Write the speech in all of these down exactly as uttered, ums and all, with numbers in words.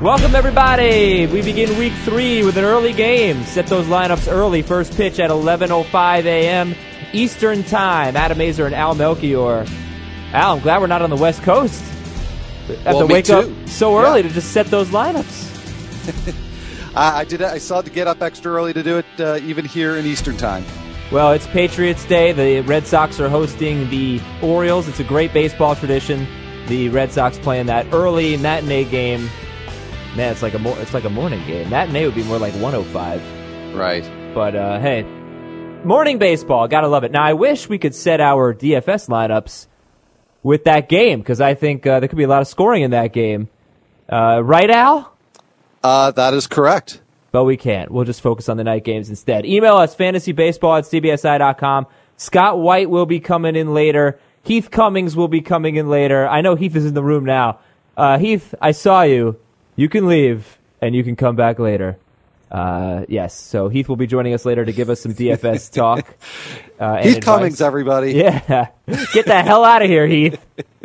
Welcome, everybody. We begin week three with an early game. Set those lineups early. First pitch at eleven oh five a.m. Eastern Time. Adam Mazer and Al Melchior. Al, I'm glad we're not on the West Coast. I have well, to wake too. up so early yeah. to just set those lineups. I, I did. I saw to get up extra early to do it, uh, even here in Eastern Time. Well, it's Patriots Day. The Red Sox are hosting the Orioles. It's a great baseball tradition. The Red Sox playing that early matinee game. Man, it's like a mo- it's like a morning game. Matinee would be more like one oh five. Right. But, uh, hey, morning baseball. Gotta love it. Now, I wish we could set our D F S lineups with that game, because I think uh, there could be a lot of scoring in that game. Uh, right, Al? Uh, that is correct. But we can't. We'll just focus on the night games instead. Email us, fantasybaseball at c b s i dot com. Scott White will be coming in later. Heath Cummings will be coming in later. I know Heath is in the room now. Uh, Heath, I saw you. You can leave, and you can come back later. Uh, yes, so Heath will be joining us later to give us some D F S talk. Uh, and Heath advice. Cummings, everybody. Yeah. Get the hell out of here, Heath.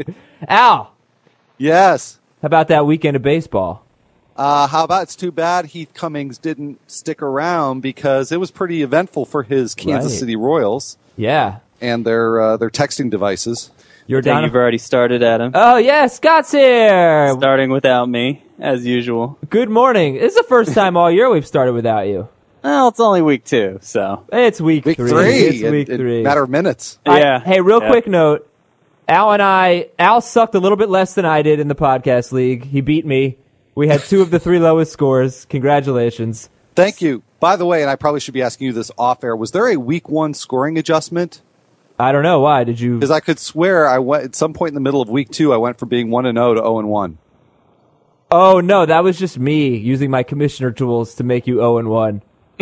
Al. Yes. How about that weekend of baseball? Uh, how about it's too bad Heath Cummings didn't stick around, because it was pretty eventful for his Kansas Right. City Royals. Yeah. And their uh, their texting devices. You're I think down. you've already started, Adam. Oh, yeah, Scott's here. Starting without me, as usual. Good morning. This is the first time all year we've started without you. Well, it's only week two, so. It's week, Week three. three. It's in, week in three. matter of minutes. I- Yeah. hey, real Yeah. quick note. Al and I, Al sucked a little bit less than I did in the podcast league. He beat me. We had two of the three lowest scores. Congratulations. Thank you. By the way, and I probably should be asking you this off air, was there a week one scoring adjustment? I don't know. Why? Did you? Because I could swear I went at some point in the middle of week two, I went from being one and zero to zero and one. Oh, no. That was just me using my commissioner tools to make you oh and one.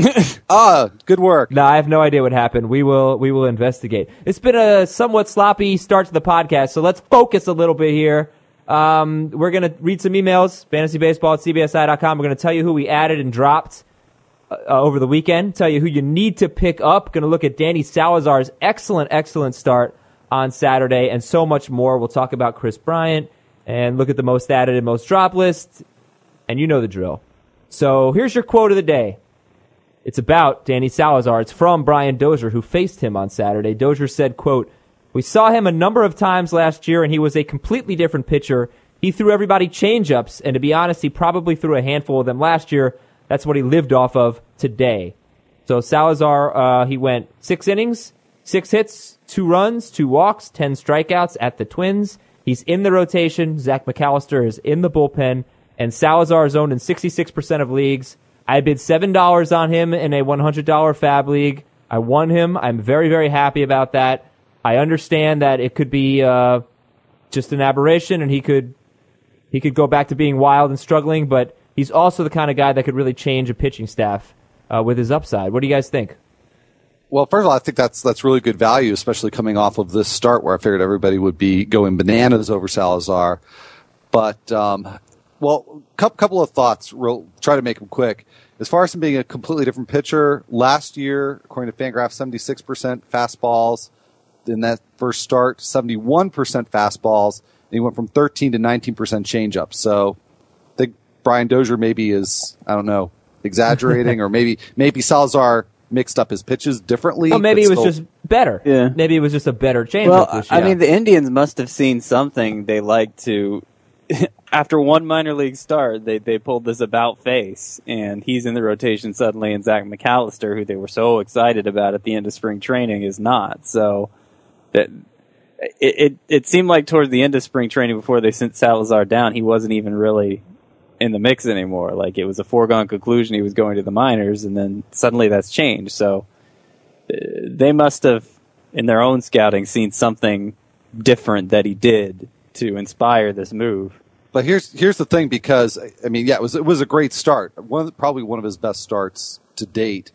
Ah, good work. No, I have no idea what happened. We will we will investigate. It's been a somewhat sloppy start to the podcast, so let's focus a little bit here. Um, we're going to read some emails, fantasybaseball at c b s i dot com. We're going to tell you who we added and dropped uh, over the weekend, tell you who you need to pick up. Going to look at Danny Salazar's excellent, excellent start on Saturday, and so much more. We'll talk about Chris Bryant and look at the most added and most dropped list, and you know the drill. So here's your quote of the day. It's about Danny Salazar. It's from Brian Dozier, who faced him on Saturday. Dozier said, quote, "We saw him a number of times last year, and he was a completely different pitcher. He threw everybody change-ups, and to be honest, he probably threw a handful of them last year. That's what he lived off of today." So Salazar, uh, he went six innings, six hits, two runs, two walks, ten strikeouts at the Twins. He's in the rotation. Zach McAllister is in the bullpen, and Salazar is owned in sixty-six percent of leagues. I bid seven dollars on him in a one hundred dollars Fab League. I won him. I'm very, very happy about that. I understand that it could be uh, just an aberration, and he could he could go back to being wild and struggling, but he's also the kind of guy that could really change a pitching staff uh, with his upside. What do you guys think? Well, first of all, I think that's that's really good value, especially coming off of this start where I figured everybody would be going bananas over Salazar. But, um, well, a couple of thoughts. Real, try to make them quick. As far as him being a completely different pitcher, last year, according to Fangraphs, seventy-six percent fastballs. In that first start, seventy-one percent fastballs. And he went from thirteen to nineteen percent changeup. So I think Brian Dozier maybe is, I don't know, exaggerating, or maybe maybe Salazar mixed up his pitches differently. Oh, maybe but it was still- just better. Yeah. Maybe it was just a better changeup Well, this I year. mean, the Indians must have seen something they like to. After one minor league start, they, they pulled this about face, and he's in the rotation suddenly, and Zach McAllister, who they were so excited about at the end of spring training, is not. So that it, it it seemed like towards the end of spring training, before they sent Salazar down, he wasn't even really in the mix anymore. Like, it was a foregone conclusion he was going to the minors, and then suddenly that's changed. So uh, they must have, in their own scouting, seen something different that he did to inspire this move. But here's here's the thing, because I mean, yeah, it was it was a great start. One probably one of his best starts to date.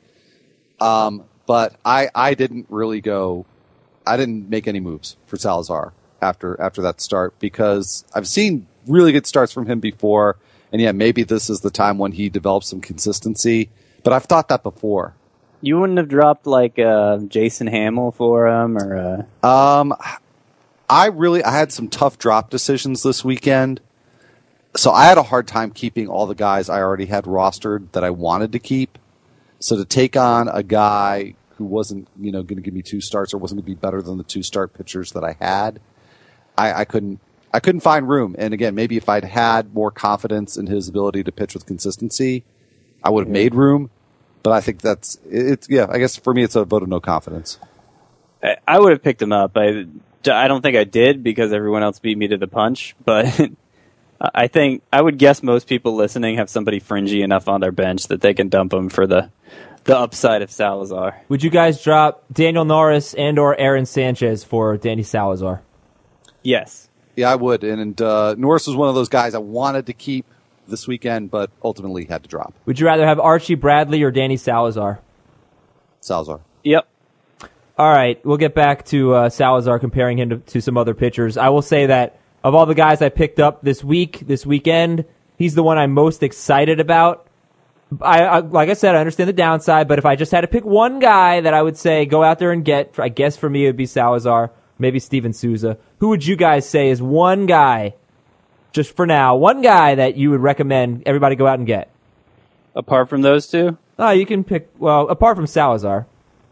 Um, but I I didn't really go. I didn't make any moves for Salazar after after that start, because I've seen really good starts from him before, and yeah, maybe this is the time when he develops some consistency. But I've thought that before. You wouldn't have dropped like uh, Jason Hamill for him, or uh... Um, I really I had some tough drop decisions this weekend. so I had a hard time keeping all the guys I already had rostered that I wanted to keep. So to take on a guy who wasn't, you know, going to give me two starts or wasn't going to be better than the two start pitchers that I had, I, I couldn't. I couldn't find room. And again, maybe if I'd had more confidence in his ability to pitch with consistency, I would have yeah. made room. But I think that's it's. Yeah, I guess for me, it's a vote of no confidence. I, I would have picked him up. I, I don't think I did because everyone else beat me to the punch. But I think I would guess most people listening have somebody fringy enough on their bench that they can dump him for the the upside of Salazar. Would you guys drop Daniel Norris and or Aaron Sanchez for Danny Salazar? Yes. Yeah, I would. And, and uh, Norris was one of those guys I wanted to keep this weekend, but ultimately had to drop. Would you rather have Archie Bradley or Danny Salazar? Salazar. Yep. All right, we'll get back to uh, Salazar, comparing him to, to some other pitchers. I will say that of all the guys I picked up this week, this weekend, he's the one I'm most excited about. I, I like I said, I understand the downside, but if I just had to pick one guy that I would say go out there and get, I guess for me it would be Salazar, maybe Steven Souza. Who would you guys say is one guy, just for now, one guy that you would recommend everybody go out and get? Apart from those two? Oh, you can pick, well, apart from Salazar.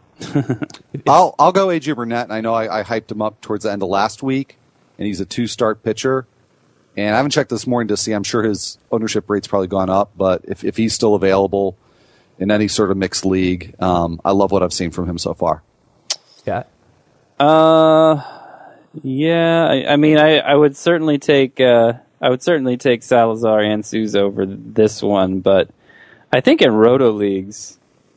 I'll I'll go A J Burnett, and I know I, I hyped him up towards the end of last week, and he's a two-start pitcher. And I haven't checked this morning to see. I'm sure his ownership rate's probably gone up, but if, if he's still available in any sort of mixed league, um, I love what I've seen from him so far. Yeah. Uh, yeah. I, I mean, I, I would certainly take uh, I would certainly take Salazar and Souza over this one, but I think in roto leagues,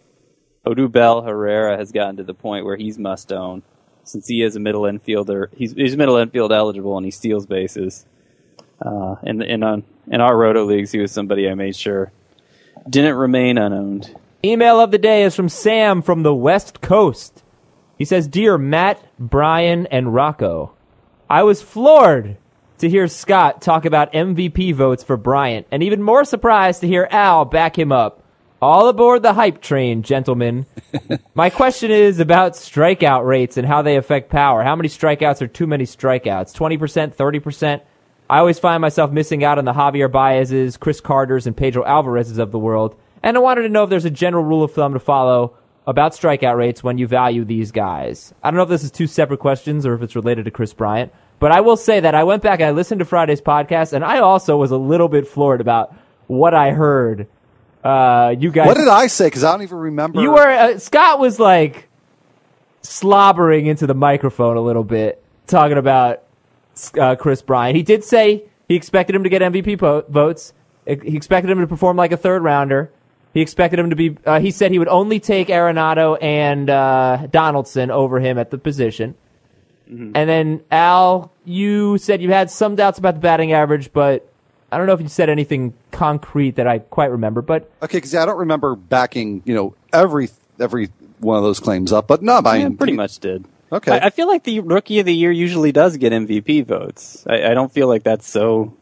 Odubel Herrera has gotten to the point where he's must own, since he is a middle infielder. He's he's middle infield eligible and he steals bases. Uh, in in on in our roto leagues, he was somebody I made sure didn't remain unowned. Email of the day is from Sam from the West Coast. He says, "Dear Matt, Brian, and Rocco, I was floored to hear Scott talk about M V P votes for Bryant, and even more surprised to hear Al back him up. All aboard the hype train, gentlemen. My question is about strikeout rates and how they affect power. How many strikeouts are too many strikeouts? twenty percent, thirty percent? I always find myself missing out on the Javier Baez's, Chris Carter's, and Pedro Alvarez's of the world, and I wanted to know if there's a general rule of thumb to follow about strikeout rates when you value these guys." I don't know if this is two separate questions or if it's related to Chris Bryant, but I will say that I went back and I listened to Friday's podcast, and I also was a little bit floored about what I heard. Uh, you guys. What did I say? Because I don't even remember. You were uh, Scott was like slobbering into the microphone a little bit, talking about uh, Chris Bryant. He did say he expected him to get M V P po- votes. He expected him to perform like a third rounder. He expected him to be. Uh, he said he would only take Arenado and uh, Donaldson over him at the position. Mm-hmm. And then Al, you said you had some doubts about the batting average, but I don't know if you said anything concrete that I quite remember. But okay, because yeah, I don't remember backing you know every every one of those claims up. But no, I yeah, mean, pretty much did. Okay, I, I feel like the Rookie of the Year usually does get M V P votes. I, I don't feel like that's so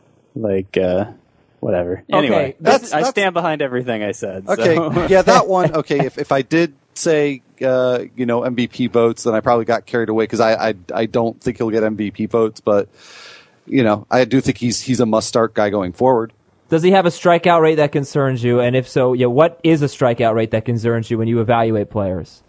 like. Uh, Whatever. Anyway, okay, that's, I that's, stand behind everything I said. Okay, so. yeah, that one. Okay, if if I did say uh, you know M V P votes, then I probably got carried away because I, I I don't think he'll get M V P votes, but you know I do think he's he's a must start guy going forward. Does he have a strikeout rate that concerns you? And if so, yeah, what is a strikeout rate that concerns you when you evaluate players?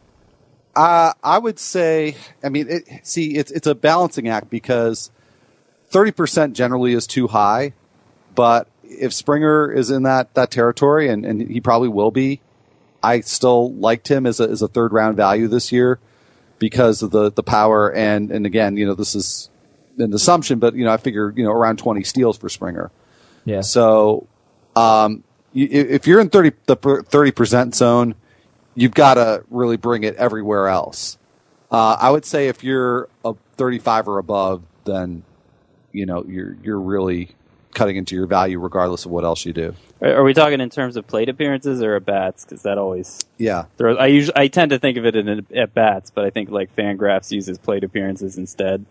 Uh, I would say, I mean, it, see, it's it's a balancing act because thirty percent generally is too high, but if Springer is in that, that territory, and, and he probably will be, I still liked him as a as a third round value this year because of the, the power and, and again, you know, this is an assumption, but you know, I figure, you know, around twenty steals for Springer. Yeah. So, um, you, if you're in thirty the thirty percent zone, you've got to really bring it everywhere else. Uh, I would say if you're a thirty-five or above, then you know you're you're really cutting into your value regardless of what else you do. Are we talking in terms of plate appearances or at bats? Because that always yeah. Throws, I usually I tend to think of it in at bats, but I think like Fangraphs uses plate appearances instead.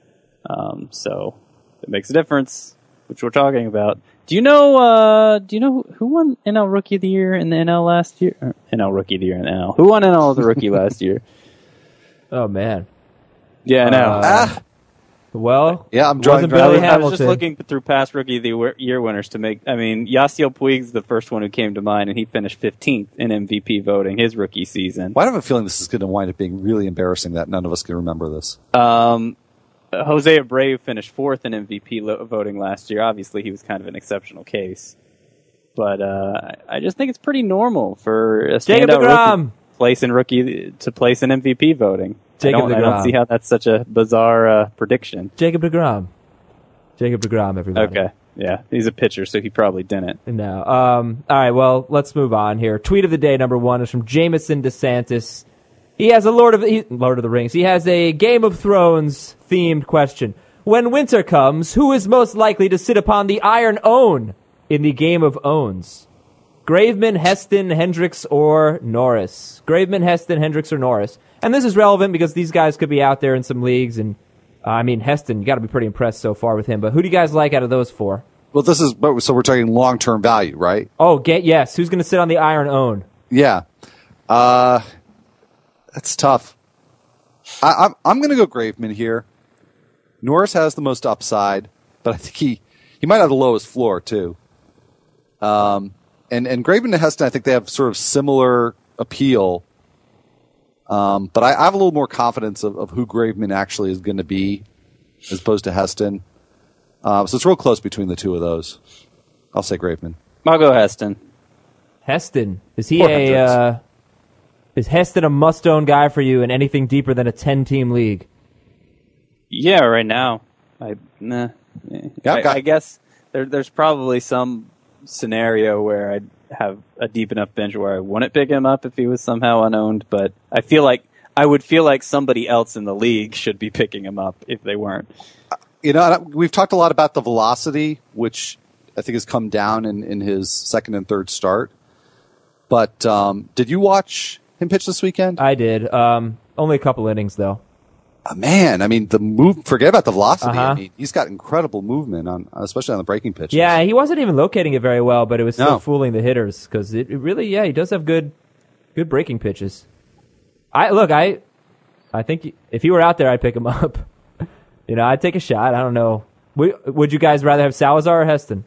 Um, so it makes a difference, which we're talking about. Do you know? Uh, do you know who won N L Rookie of the Year in the N L last year? Or N L Rookie of the Year in the N L. Who won N L as the Rookie last year? Oh man. Yeah, I know. Uh, Well, yeah, I'm drawing. wasn't Billy I was, I was just Hamilton. looking through past rookie of the year winners to make. I mean, Yasiel Puig's the first one who came to mind, and he finished fifteenth in M V P voting his rookie season. Why do I have a feeling this is going to wind up being really embarrassing that none of us can remember this? Um, Jose Abreu finished fourth in M V P lo- voting last year. Obviously, he was kind of an exceptional case, but uh, I just think it's pretty normal for a Jacob standout deGrom. rookie to place in rookie to place in M V P voting. I Jacob don't, I don't deGrom. see how that's such a bizarre uh, prediction. Jacob deGrom. Jacob deGrom, everybody. Okay, yeah, he's a pitcher, so he probably didn't. No. Um, all right, well, let's move on here. Tweet of the day number one is from Jameson DeSantis. He has a Lord of he, Lord of the Rings. He has a Game of Thrones themed question. When winter comes, who is most likely to sit upon the Iron Own in the Game of Owns? Graveman, Heston, Hendricks, or Norris? Graveman, Heston, Hendricks, or Norris? And this is relevant because these guys could be out there in some leagues. And uh, I mean, Heston, you got to be pretty impressed so far with him. But who do you guys like out of those four? Well, this is so we're talking long term value, right? Oh, get yes. Who's going to sit on the Iron Own? Yeah, uh, that's tough. I, I'm I'm going to go Graveman here. Norris has the most upside, but I think he he might have the lowest floor too. Um, and and Graveman and Heston, I think they have sort of similar appeal. Um, but I, I have a little more confidence of, of who Graveman actually is going to be, as opposed to Heston. Uh, so it's real close between the two of those. I'll say Graveman. I'll go Heston. Heston, is he Poor a Hendricks. uh, is Heston a must-own guy for you in anything deeper than a ten-team league? Yeah, right now, I nah. Yeah, I, got- I guess there, there's probably some scenario where I'd have a deep enough bench where I wouldn't pick him up if he was somehow unowned. But I feel like I would feel like somebody else in the league should be picking him up if they weren't. You know, we've talked a lot about the velocity, which I think has come down in, in his second and third start. But um, did you watch him pitch this weekend? I did. Um, only a couple innings, though. Uh, man, I mean, the move. Forget about the velocity. Uh-huh. I mean, he's got incredible movement on, especially on the breaking pitches. Yeah, he wasn't even locating it very well, but it was still No. fooling the hitters because it, it really, yeah, he does have good, good breaking pitches. I look, I, I think if he were out there, I'd pick him up. You know, I'd take a shot. I don't know. Would, would you guys rather have Salazar or Heston?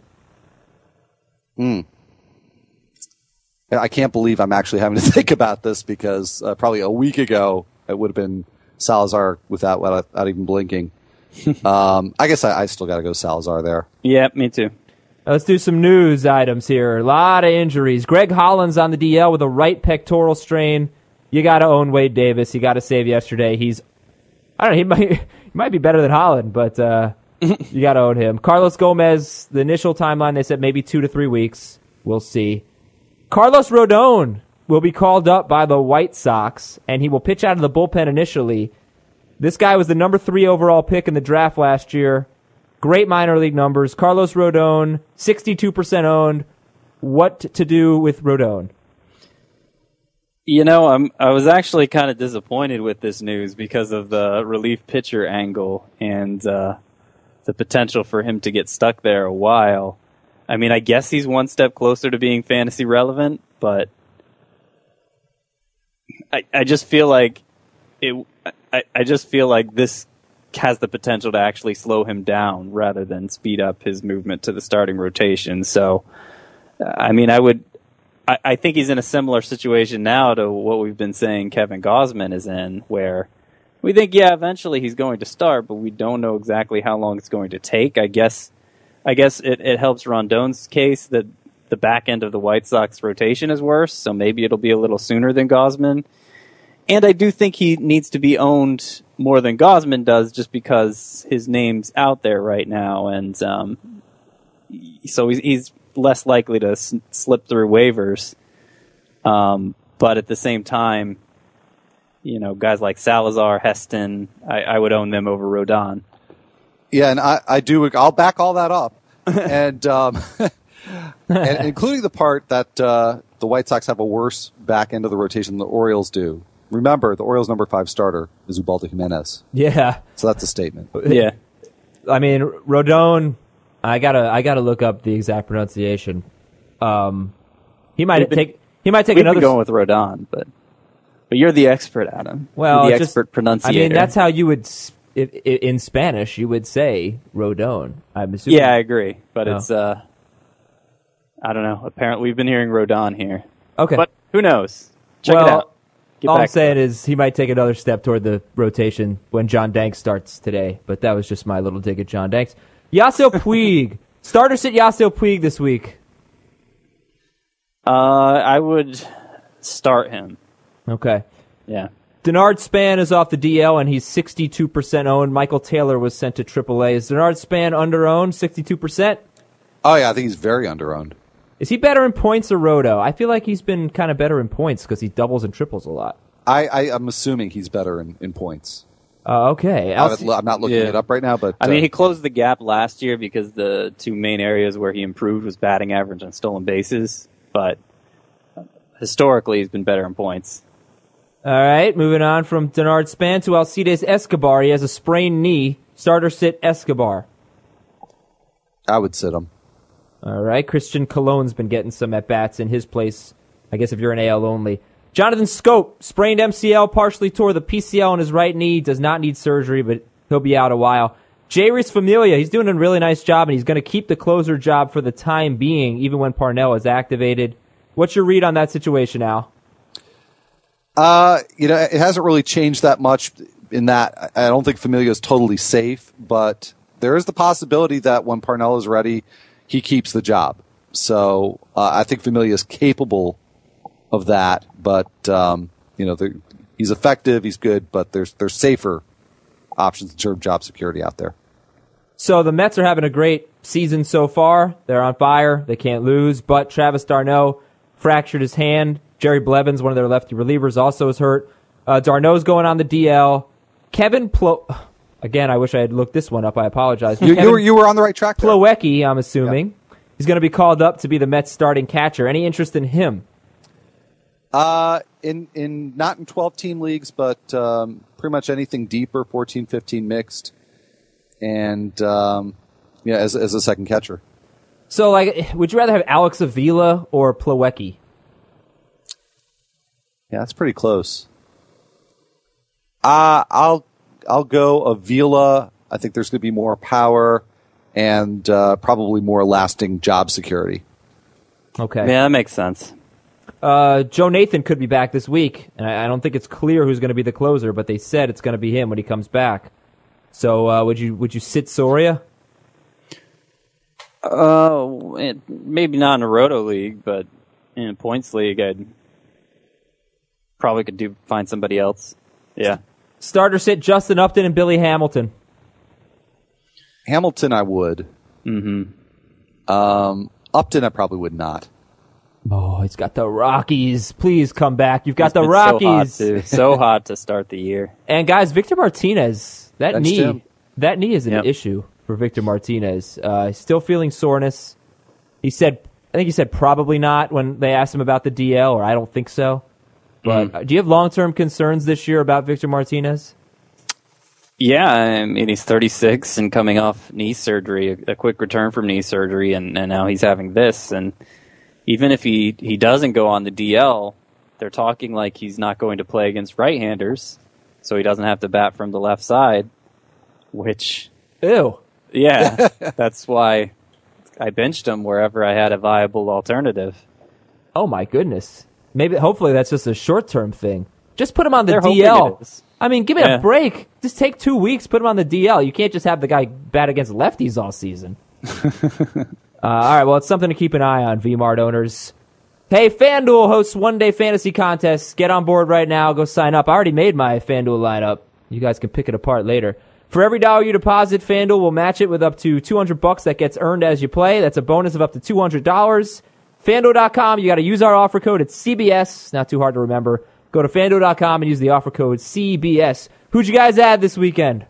I can't believe I'm actually having to think about this because uh, probably a week ago it would have been Salazar without without even blinking. um, I guess I, I still got to go Salazar there. Yeah, me too. Let's do some news items here. A lot of injuries. Greg Holland's on the D L with a right pectoral strain. You got to own Wade Davis. He got a save yesterday. He's, I don't know, he might, he might be better than Holland, but uh, you got to own him. Carlos Gomez, the initial timeline, they said maybe two to three weeks. We'll see. Carlos Rodon will be called up by the White Sox, and he will pitch out of the bullpen initially. This guy was the number three overall pick in the draft last year. Great minor league numbers. Carlos Rodon, sixty-two percent owned. What to do with Rodon? You know, I'm I was actually kind of disappointed with this news because of the relief pitcher angle and uh, the potential for him to get stuck there a while. I mean, I guess he's one step closer to being fantasy relevant, but I I just feel like it. I, I just feel like this has the potential to actually slow him down rather than speed up his movement to the starting rotation. So, I mean, I would. I, I think he's in a similar situation now to what we've been saying Kevin Gausman is in, where we think, yeah, eventually he's going to start, but we don't know exactly how long it's going to take. I guess. I guess it, it helps Rondon's case that the back end of the White Sox rotation is worse, so maybe it'll be a little sooner than Gausman. And I do think he needs to be owned more than Gausman does just because his name's out there right now, and um, so he's, he's less likely to s- slip through waivers. Um, but at the same time, you know, guys like Salazar, Heston, I, I would own them over Rodon. Yeah, and I, I do. I'll back all that up, and, um, and including the part that uh, the White Sox have a worse back end of the rotation than the Orioles do. Remember, the Orioles' number five starter is Ubaldo Jimenez, Yeah, so that's a statement. Yeah. I mean Rodon. I gotta I gotta look up the exact pronunciation. Um, he might We've been- take he might take We've another. been going with Rodon, but but you're the expert, Adam. Well, you're the just- expert I pronunciator. mean, that's how you would s- if, if, in Spanish, you would say Rodon. I'm assuming. Yeah, I agree, but Oh. it's uh, I don't know. Apparently, we've been hearing Rodon here. Okay. But who knows? Check well, it out. Get all back I'm to saying it. is he might take another step toward the rotation when John Danks starts today. But that was just my little dig at John Danks. Yasiel Puig. Starter sit Yasiel Puig this week. Uh, I would start him. Okay. Yeah. Denard Span is off the D L, and he's sixty-two percent owned. Michael Taylor was sent to triple A. Is Denard Span under-owned, sixty-two percent? Oh, yeah, I think he's very underowned. Is he better in points or roto? I feel like he's been kind of better in points because he doubles and triples a lot. I, I, I'm assuming he's better in, in points. Uh, okay. I I'll would see- lo- I'm not looking Yeah. it up right now, but I mean, uh, he closed the gap last year because the two main areas where he improved was batting average and stolen bases. But historically, he's been better in points. All right, moving on from Denard Span to Alcides Escobar. He has a sprained knee. Starter sit Escobar. I would sit him. All right, Christian Cologne's been getting some at-bats in his place, I guess if you're an A L only. Jonathan Scope, sprained M C L, partially tore the P C L in his right knee, does not need surgery, but he'll be out a while. Jeurys Familia, he's doing a really nice job, and he's going to keep the closer job for the time being, even when Parnell is activated. What's your read on that situation, Al? Uh, you know, it hasn't really changed that much in that I don't think Familia is totally safe, but there is the possibility that when Parnell is ready, he keeps the job. So uh, I think Familia is capable of that, but um, you know, he's effective, he's good, but there's there's safer options in terms of job security out there. So the Mets are having a great season so far. They're on fire. They can't lose, but Travis d'Arnaud fractured his hand. Jerry Blevins, one of their lefty relievers, also is hurt. Uh, d'Arnaud's going on the D L. Kevin Plo... Again, I wish I had looked this one up. I apologize. You, Kevin you were you were on the right track there. Plawecki, I'm assuming. He's going to be called up to be the Mets starting catcher. Any interest in him? Uh, in in not in twelve team leagues, but um, pretty much anything deeper, fourteen, fifteen mixed, and um, yeah, as as a second catcher. So, like, would you rather have Alex Avila or Plawecki? Yeah, that's pretty close. Uh, I'll I'll go Avila. I think there's going to be more power and uh, probably more lasting job security. Okay. Yeah, that makes sense. Uh, Joe Nathan could be back this week, and I, I don't think it's clear who's going to be the closer, but they said it's going to be him when he comes back. So, uh, would you would you sit Soria? Uh, it, maybe not in a roto league, but in a points league, I'd probably could do find somebody else. Yeah. Starter sit Justin Upton and Billy Hamilton. Hamilton, I would. Mm-hmm. Um, Upton, I probably would not. Oh, he's got the Rockies. Please come back. You've got It's the been Rockies. So hot, to, so hot to start the year. And guys, Victor Martinez, that Benched knee, him. that knee is an Yep. issue for Victor Martinez. Uh, he's still feeling soreness. He said, I think he said probably not when they asked him about the D L, or I don't think so. But Mm. uh, do you have long-term concerns this year about Victor Martinez? Yeah, I mean, he's thirty-six and coming off knee surgery, a, a quick return from knee surgery, and, and now he's having this. And even if he, he doesn't go on the D L, they're talking like he's not going to play against right-handers, so he doesn't have to bat from the left side, which, Ew. yeah, that's why I benched him wherever I had a viable alternative. Oh my goodness. Maybe, hopefully that's just a short-term thing. Just put him on the They're D hoping L. it is. I mean, give me Yeah. a break. Just take two weeks, put him on the D L. You can't just have the guy bat against lefties all season. uh, all right, well, it's something to keep an eye on, V-Mart owners. Hey, FanDuel hosts one-day fantasy contests. Get on board right now. Go sign up. I already made my FanDuel lineup. You guys can pick it apart later. For every dollar you deposit, FanDuel will match it with up to two hundred bucks that gets earned as you play. That's a bonus of up to two hundred dollars. FanDuel dot com, you got to use our offer code. It's C B S. Not too hard to remember. Go to FanDuel dot com and use the offer code C B S. Who'd you guys add this weekend?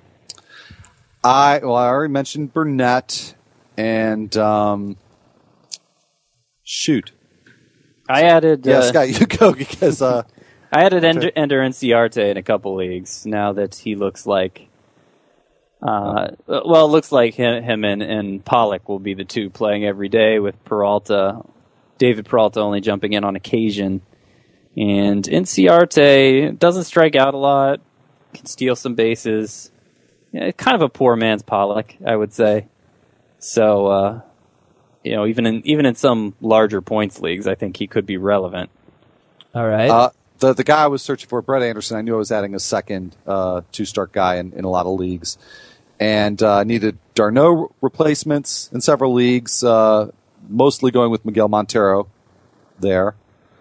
I well, I already mentioned Burnett, and um, shoot, I added yeah, uh, Scott, you go because uh, I added Ender, Ender Inciarte in a couple leagues now that he looks like, uh, well, it looks like him, him and, and Pollock will be the two playing every day with Peralta, David Peralta only jumping in on occasion. And Inciarte doesn't strike out a lot, can steal some bases, yeah, kind of a poor man's Pollock, I would say. So, uh, you know, even in even in some larger points leagues, I think he could be relevant. All right. Uh, the the guy I was searching for, Brett Anderson, I knew I was adding a second uh, two-start guy in, in a lot of leagues. And uh, needed Darno replacements in several leagues, uh, mostly going with Miguel Montero there.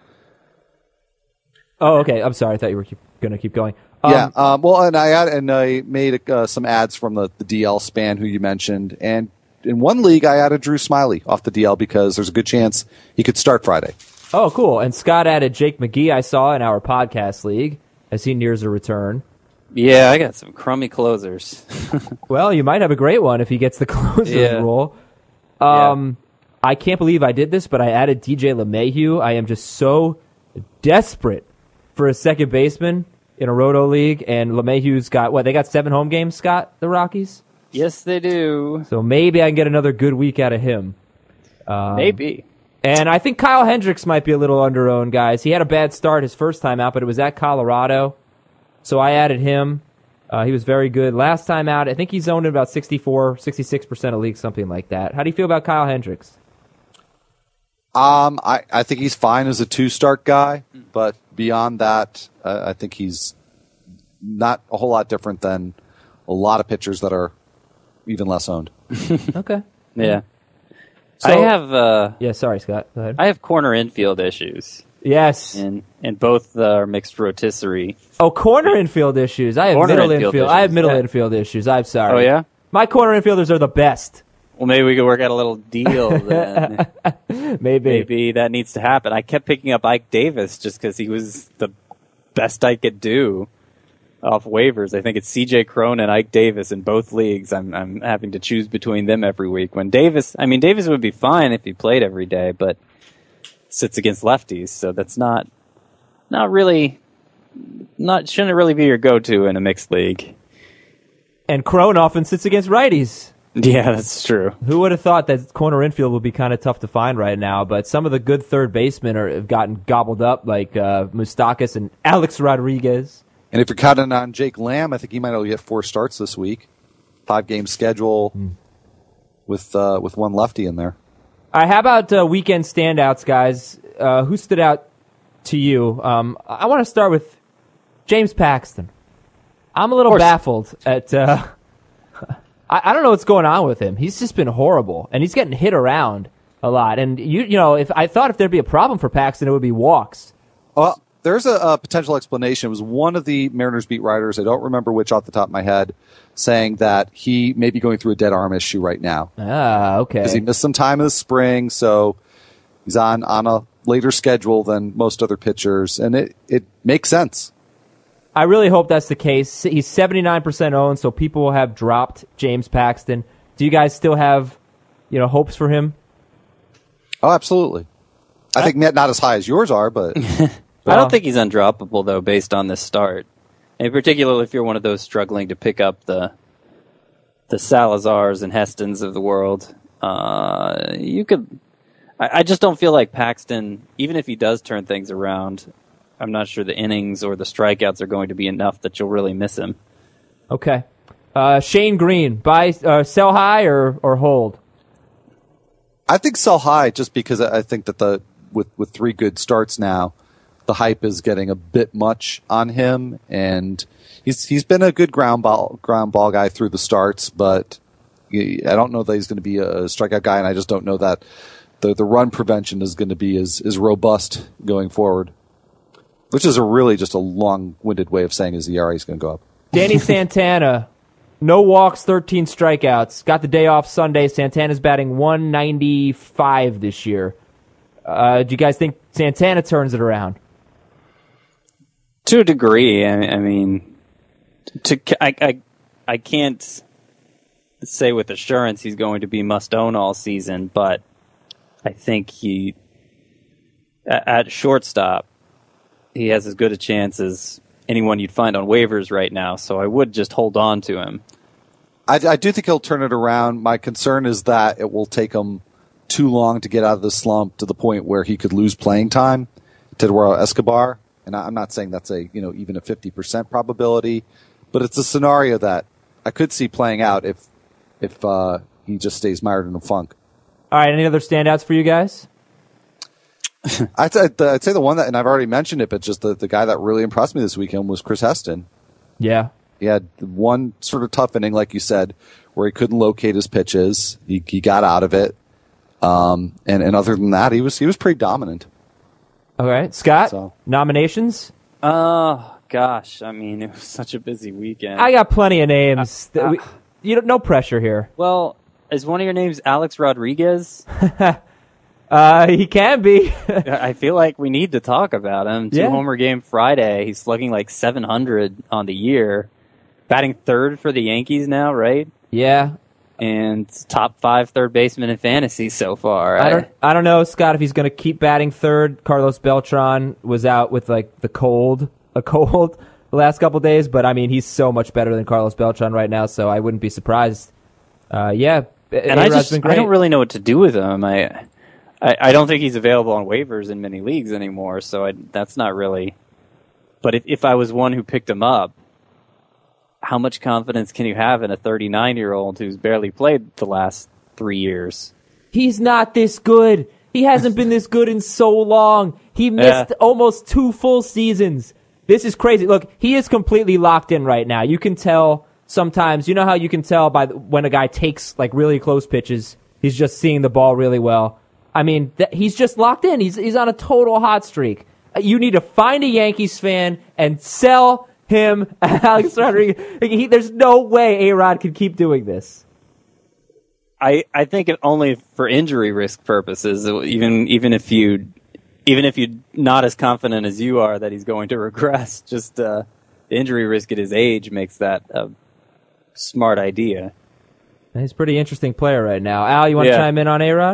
Oh, okay. I'm sorry. I thought you were going to keep going. Um, yeah. Um, well, and I add, and I made uh, some ads from the, the D L span who you mentioned, and in one league I added Drew Smiley off the D L because there's a good chance he could start Friday. Oh, cool. And Scott added Jake McGee. I saw in our podcast league as he nears a return. Yeah, I got some crummy closers. Well, you might have a great one if he gets the closer yeah. role. Um, yeah. I can't believe I did this, but I added D J LeMahieu. I am just so desperate for a second baseman in a Roto league, and LeMahieu's got, what, they got seven home games, Scott, the Rockies? Yes, they do. So maybe I can get another good week out of him. Um, maybe. And I think Kyle Hendricks might be a little under-owned, guys. He had a bad start his first time out, but it was at Colorado. So I added him. Uh, he was very good last time out. I think he's owned in about sixty-four, sixty-six percent of leagues, something like that. How do you feel about Kyle Hendricks? Um, I, I think he's fine as a two-start guy, but beyond that, uh, I think he's not a whole lot different than a lot of pitchers that are even less owned. Okay. Yeah. So, I have uh, yeah, sorry, Scott. Go ahead. I have corner infield issues. Yes. And and both are mixed rotisserie. Oh, corner infield issues. I have Corner middle infield infield. I have issues, middle yeah. infield issues. I'm sorry. Oh, yeah? My corner infielders are the best. Well, maybe we could work out a little deal then. Maybe. Maybe that needs to happen. I kept picking up Ike Davis just because he was the best I could do off waivers. I think it's C J Cron and Ike Davis in both leagues. I'm I'm having to choose between them every week. When Davis, I mean, Davis would be fine if he played every day, but sits against lefties, so that's not not really not shouldn't really be your go-to in a mixed league. And Cron often sits against righties. Yeah, that's true. Who would have thought that corner infield would be kind of tough to find right now? But some of the good third basemen are, have gotten gobbled up, like uh, Moustakas and Alex Rodriguez. And if you're counting on Jake Lamb, I think he might only get four starts this week. Five-game schedule mm. with uh, with one lefty in there. All right, how about uh, weekend standouts, guys? Uh, who stood out to you? Um, I want to start with James Paxton. I'm a little baffled at... Uh, I, I don't know what's going on with him. He's just been horrible, and he's getting hit around a lot. And, you you know, if I thought if there'd be a problem for Paxton, it would be walks. Well, there's a, a potential explanation. It was one of the Mariners beat writers, I don't remember which off the top of my head, saying that he may be going through a dead arm issue right now. Ah, okay. Because he missed some time in the spring, so he's on, on a later schedule than most other pitchers, and it, it makes sense. I really hope that's the case. He's seventy-nine percent owned, so people will have dropped James Paxton. Do you guys still have, you know, hopes for him? Oh, absolutely. I think not as high as yours are, but... I don't think he's undroppable, though, based on this start. And particularly if you're one of those struggling to pick up the the Salazars and Hestons of the world. Uh, you could... I, I just don't feel like Paxton, even if he does turn things around, I'm not sure the innings or the strikeouts are going to be enough that you'll really miss him. Okay. Uh, Shane Green, buy, uh, sell high or, or hold? I think sell high just because I think that the with, with three good starts now, the hype is getting a bit much on him, and he's he's been a good ground ball ground ball guy through the starts, but I don't know that he's going to be a strikeout guy, and I just don't know that the the run prevention is going to be as, as robust going forward. Which is a really just a long-winded way of saying his E R A is going to go up. Danny Santana, no walks, thirteen strikeouts. Got the day off Sunday. Santana's batting one ninety-five this year. Uh, do you guys think Santana turns it around? To a degree. I, I mean, to I, I I can't say with assurance he's going to be must-own all season, but I think he, at, at shortstop, he has as good a chance as anyone you'd find on waivers right now, so I would just hold on to him. I, I do think he'll turn it around. My concern is that it will take him too long to get out of the slump to the point where he could lose playing time to Eduardo Escobar. And I'm not saying that's a, you know, even a fifty percent probability, but it's a scenario that I could see playing out if if uh, he just stays mired in a funk. All right, any other standouts for you guys? I'd, I'd, I'd say the one that, and I've already mentioned it, but just the, the guy that really impressed me this weekend was Chris Heston. Yeah. He had one sort of tough inning, like you said, where he couldn't locate his pitches. He, he got out of it. Um, and, and other than that, he was he was pretty dominant. All right. Scott, So. nominations? Oh, gosh. I mean, it was such a busy weekend. I got plenty of names. Uh, uh, we, you don't, no pressure here. well, is one of your names Alex Rodriguez? Uh, he can be. I feel like we need to talk about him. Two Yeah. homer game Friday. He's slugging like seven hundred on the year. Batting third for the Yankees now, right? Yeah. And top five third baseman in fantasy so far. I don't. I don't know, Scott, if he's going to keep batting third. Carlos Beltran was out with like the cold, a cold, the last couple days. But I mean, he's so much better than Carlos Beltran right now, so I wouldn't be surprised. Uh, yeah, and I just I don't really know what to do with him. I, I I don't think he's available on waivers in many leagues anymore. So I, that's not really. But if if I was one who picked him up, how much confidence can you have in a thirty-nine-year-old who's barely played the last three years? He's not this good. He hasn't been this good in so long. He missed Yeah. almost two full seasons. This is crazy. Look, he is completely locked in right now. You can tell sometimes. You know how you can tell by the, when a guy takes like really close pitches. He's just seeing the ball really well. I mean, th- he's just locked in. He's he's on a total hot streak. Uh, You need to find a Yankees fan and sell him, Alex Rodriguez. He, there's no way A-Rod can keep doing this. I, I think it only for injury risk purposes. Even even if you even if you're not as confident as you are that he's going to regress, just uh, the injury risk at his age makes that a smart idea. He's a pretty interesting player right now. Al, you want to Yeah. chime in on A-Rod?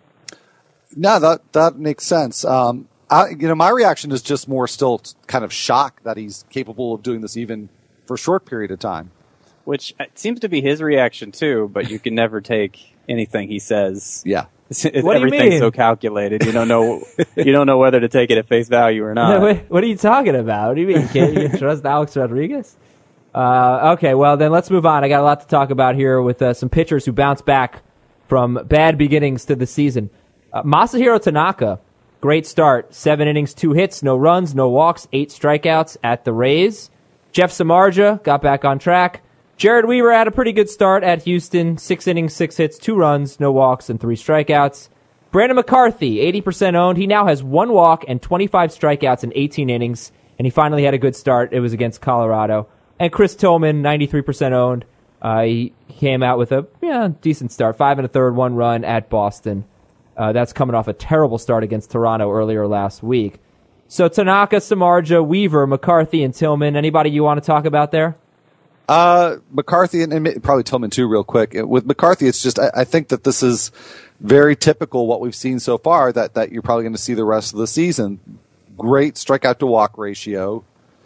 No, that that makes sense. Um, I, you know, my reaction is just more still kind of shock that he's capable of doing this even for a short period of time. Which seems to be his reaction too, but you can never take anything he says. Yeah. It's, What do you everything's mean? so calculated. You don't know you don't know whether to take it at face value or not. What, what are you talking about? What do you mean? You can't you can trust Alex Rodriguez? Uh, okay, well, then let's move on. I got a lot to talk about here with uh, some pitchers who bounce back from bad beginnings to the season. Uh, Masahiro Tanaka, great start. Seven innings, two hits, no runs, no walks, eight strikeouts at the Rays. Jeff Samardzija got back on track. Jared Weaver had a pretty good start at Houston. Six innings, six hits, two runs, no walks, and three strikeouts. Brandon McCarthy, eighty percent owned. He now has one walk and twenty-five strikeouts in eighteen innings, and he finally had a good start. It was against Colorado. And Chris Tillman, ninety-three percent owned. Uh, he came out with a yeah decent start. Five and a third, one run at Boston. Uh, that's coming off a terrible start against Toronto earlier last week. So Tanaka, Samardzija, Weaver, McCarthy, and Tillman. Anybody you want to talk about there? Uh, McCarthy and, and probably Tillman too, real quick. With McCarthy, it's just I, I think that this is very typical what we've seen so far. That that you're probably going to see the rest of the season. Great strikeout to walk ratio,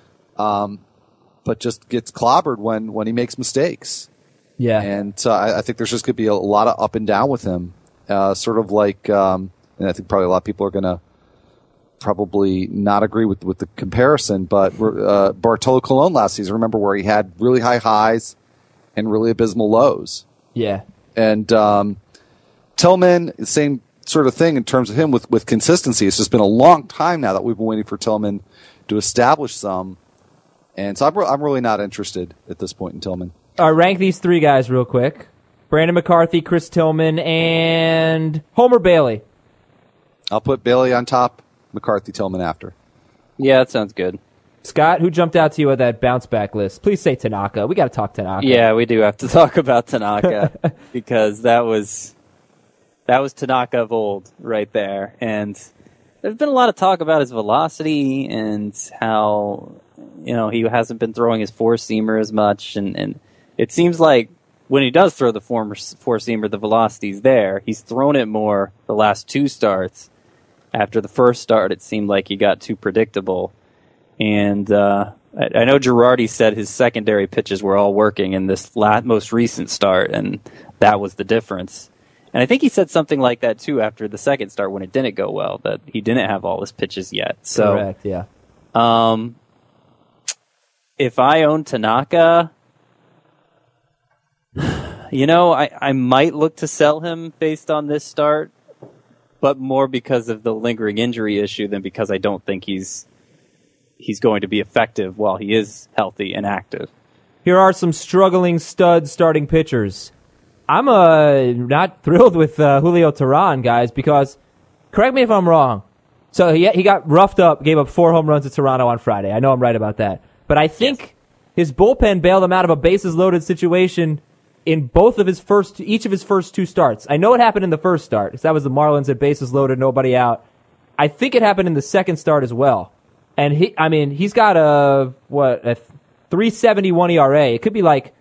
um, but just gets clobbered when when he makes mistakes. Yeah, And uh, I, I think there's just going to be a lot of up and down with him. Uh, sort of like, um, and I think probably a lot of people are going to probably not agree with, with the comparison, but uh, Bartolo Colon last season, remember where he had really high highs and really abysmal lows. yeah. And um, Tillman, same sort of thing in terms of him with, with consistency. It's just been a long time now that we've been waiting for Tillman to establish some. And so I'm, re- I'm really not interested at this point in Tillman. All right, rank these three guys real quick. Brandon McCarthy, Chris Tillman, and Homer Bailey. I'll put Bailey on top, McCarthy, Tillman after. Yeah, that sounds good. Scott, who jumped out to you at that bounce back list? Please say Tanaka. We got to talk Tanaka. Yeah, we do have to talk about Tanaka because that was that was Tanaka of old right there. And there's been a lot of talk about his velocity and how, you know, he hasn't been throwing his four-seamer as much. And, and it seems like when he does throw the four-seamer, the velocity's there. He's thrown it more the last two starts. After the first start, it seemed like he got too predictable. And uh, I, I know Girardi said his secondary pitches were all working in this last, most recent start, and that was the difference. And I think he said something like that, too, after the second start when it didn't go well, that he didn't have all his pitches yet. So, Correct, yeah. Um, if I own Tanaka, You know, I, I might look to sell him based on this start, but more because of the lingering injury issue than because I don't think he's he's going to be effective while he is healthy and active. Here are some struggling stud starting pitchers. I'm uh, not thrilled with uh, Julio Teheran, guys, because, correct me if I'm wrong, so he he got roughed up, gave up four home runs to Toronto on Friday. I know I'm right about that. But I think yes. his bullpen bailed him out of a bases-loaded situation in both of his first, each of his first two starts. I know it happened in the first start, because that was the Marlins had bases loaded, nobody out. I think it happened in the second start as well. And he, I mean, he's got a, what, a three seventy-one E R A. It could be like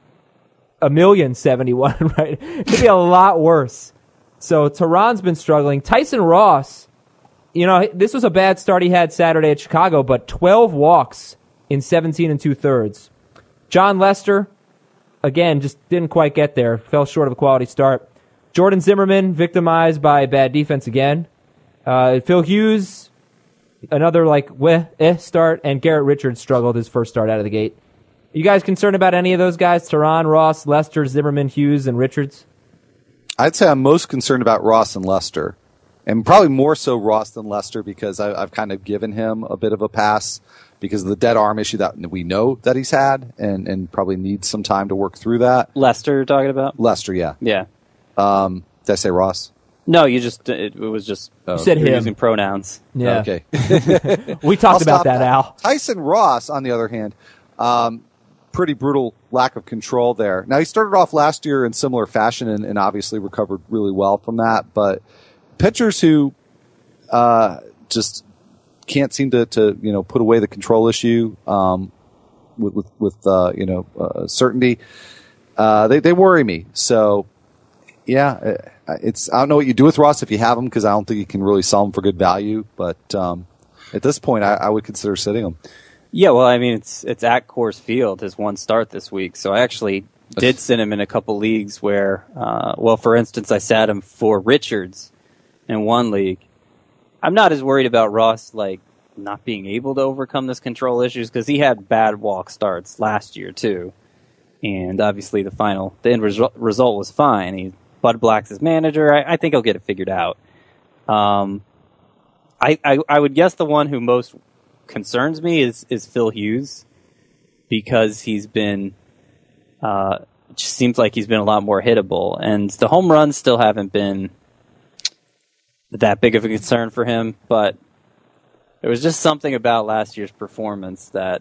a million seventy-one, right? It could be a lot worse. So Tehran's been struggling. Tyson Ross, you know, this was a bad start he had Saturday at Chicago, but twelve walks in seventeen and two-thirds. John Lester, again, just didn't quite get there. Fell short of a quality start. Jordan Zimmerman, victimized by bad defense again. Uh, Phil Hughes, another like weh, eh start. And Garrett Richards struggled his first start out of the gate. You guys concerned about any of those guys? Teheran, Ross, Lester, Zimmerman, Hughes, and Richards? I'd say I'm most concerned about Ross and Lester. And probably more so Ross than Lester because I, I've kind of given him a bit of a pass because of the dead arm issue that we know that he's had and, and probably needs some time to work through that. Lester you're talking about? Lester, yeah. Yeah. Um, did I say Ross? No, you just, it, it was just, you uh, said him. Using pronouns. Yeah. Okay. We talked I'll about that, that, Al. Tyson Ross, on the other hand, um, pretty brutal lack of control there. Now, he started off last year in similar fashion and, and obviously recovered really well from that, but pitchers who uh, just can't seem to, to, you know, put away the control issue um, with, with, with uh, you know, uh, certainty, uh, they, they worry me. So, yeah, it's I don't know what you do with Ross if you have him because I don't think you can really sell him for good value. But um, at this point, I, I would consider sitting him. Yeah, well, I mean, it's it's at Coors Field, his one start this week. So I actually did sit him in a couple leagues where, uh, well, for instance, I sat him for Richards in one league. I'm not as worried about Ross, like, not being able to overcome this control issues because he had bad walk starts last year, too. And obviously the final, the end resu- result was fine. He, Bud Black's his manager. I, I think he'll get it figured out. Um, I, I I would guess the one who most concerns me is, is Phil Hughes because he's been, uh, it just seems like he's been a lot more hittable. And the home runs still haven't been that big of a concern for him, but there was just something about last year's performance that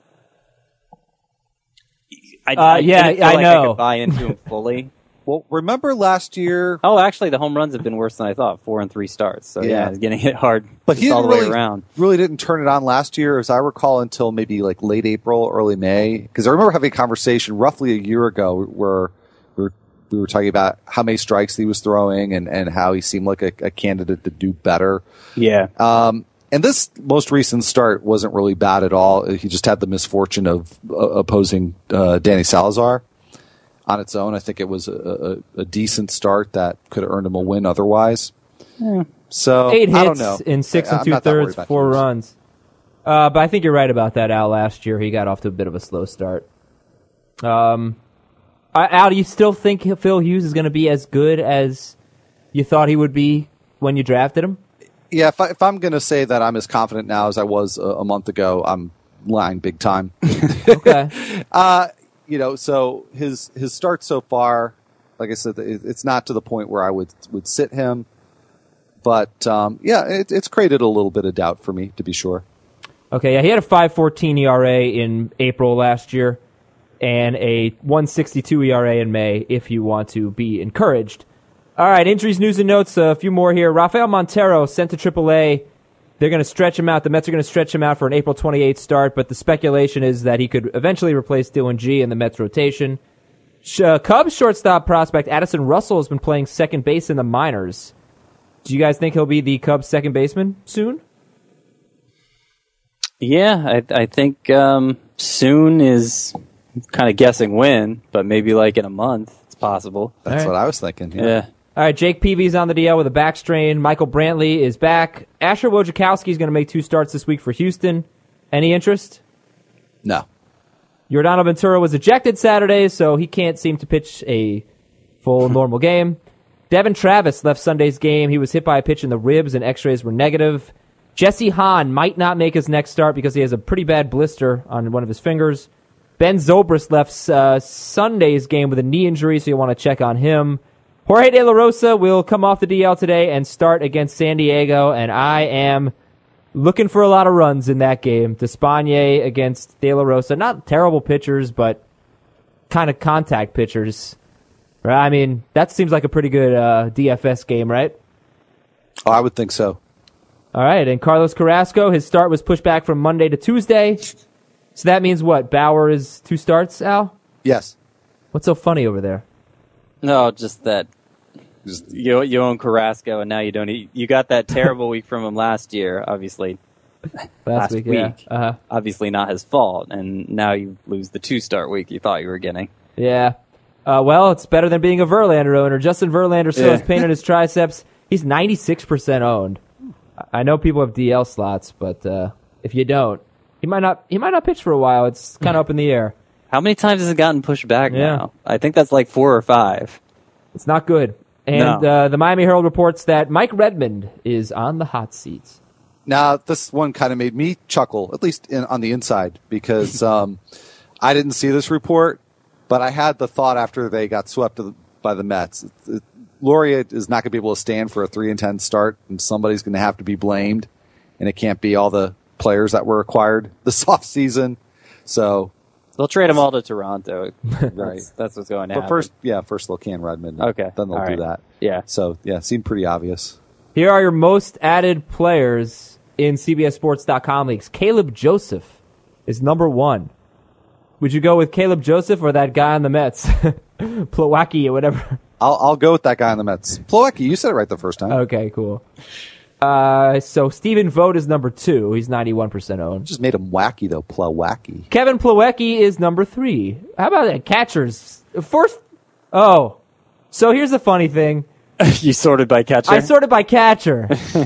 I, uh, I yeah, didn't feel I like know. I could buy into him fully. Well, remember last year? Oh, actually, the home runs have been worse than I thought. Four and three starts. So, yeah, Yeah. it's getting hit hard But just he all the really, way around. really didn't turn it on last year, as I recall, until maybe like late April, early May. Because I remember having a conversation roughly a year ago where we were, we were talking about how many strikes he was throwing and, and how he seemed like a, a candidate to do better. Yeah. Um, and this most recent start wasn't really bad at all. He just had the misfortune of uh, opposing uh, Danny Salazar. On its own, I think it was a, a, a decent start that could have earned him a win otherwise. Yeah. So Eight I don't hits know. in six I, and two-thirds, four Hughes. runs. Uh, but I think you're right about that, Al. Last year, he got off to a bit of a slow start. Um, Al, do you still think Phil Hughes is going to be as good as you thought he would be when you drafted him? Yeah, if, I, if I'm going to say that I'm as confident now as I was a, a month ago, I'm lying big time. Okay. uh, you know, so his his start so far, like I said, it, it's not to the point where I would would sit him. But, um, yeah, it, it's created a little bit of doubt for me, to be sure. Okay, yeah, he had a five fourteen E R A in April last year and a one sixty-two E R A in May, if you want to be encouraged. All right, injuries, news, and notes, a few more here. Rafael Montero sent to triple A. They're going to stretch him out. The Mets are going to stretch him out for an April twenty-eighth start, but the speculation is that he could eventually replace Dylan G in the Mets rotation. Uh, Cubs shortstop prospect Addison Russell has been playing second base in the minors. Do you guys think he'll be the Cubs second baseman soon? Yeah, I, I think um, soon is kind of guessing when, but maybe like in a month, it's possible. That's All right. what I was thinking. Yeah. Yeah. All right, Jake Peavy's on the D L with a back strain. Michael Brantley is back. Asher Wojciechowski is going to make two starts this week for Houston. Any interest? No. Yordano Ventura was ejected Saturday, so he can't seem to pitch a full normal game. Devin Travis left Sunday's game. He was hit by a pitch in the ribs, and x-rays were negative. Jesse Hahn might not make his next start because he has a pretty bad blister on one of his fingers. Ben Zobrist left uh, Sunday's game with a knee injury, so you want to check on him. Jorge De La Rosa will come off the D L today and start against San Diego, and I am looking for a lot of runs in that game. Despaigne against De La Rosa. Not terrible pitchers, but kind of contact pitchers. I mean, that seems like a pretty good uh, D F S game, right? Oh, I would think so. All right, and Carlos Carrasco, his start was pushed back from Monday to Tuesday. So that means what? Bauer is two starts, Al? Yes. What's so funny over there? No, just that just, you you own Carrasco, and now you don't. You got that terrible week from him last year, obviously. Last, last week, week. Yeah. Uh-huh. Obviously not his fault, and now you lose the two-start week you thought you were getting. Yeah. Uh, well, it's better than being a Verlander owner. Justin Verlander still Yeah. has pain in his triceps. He's ninety-six percent owned. I know people have D L slots, but uh, if you don't, he might not. He might not pitch for a while. It's kind of up in the air. How many times has it gotten pushed back Yeah. now? I think that's like four or five. It's not good. And No. uh, the Miami Herald reports that Mike Redmond is on the hot seat. Now, this one kind of made me chuckle, at least in, on the inside, because um, I didn't see this report, but I had the thought after they got swept to the, by the Mets. It, it, Laureate is not going to be able to stand for a three and ten start, and somebody's going to have to be blamed, and it can't be all the players that were acquired this offseason. So, They'll trade them all to Toronto. right. That's, that's what's going to But happen. first, yeah, first they'll can Redmond. Okay. Then they'll All do right. that. Yeah. So, yeah, seemed pretty obvious. Here are your most added players in C B S Sports dot com leagues. Caleb Joseph is number one. Would you go with Caleb Joseph or that guy on the Mets? Plawecki or whatever. I'll, I'll go with that guy on the Mets. Plawecki, you said it right the first time. Okay, cool. Uh, so Stephen Vogt is number two. He's ninety-one percent owned. Just made him wacky, though. Plawecki. Kevin Plawecki is number three. How about that? Catchers. First. Oh. So here's the funny thing. You sorted by catcher? I sorted by catcher.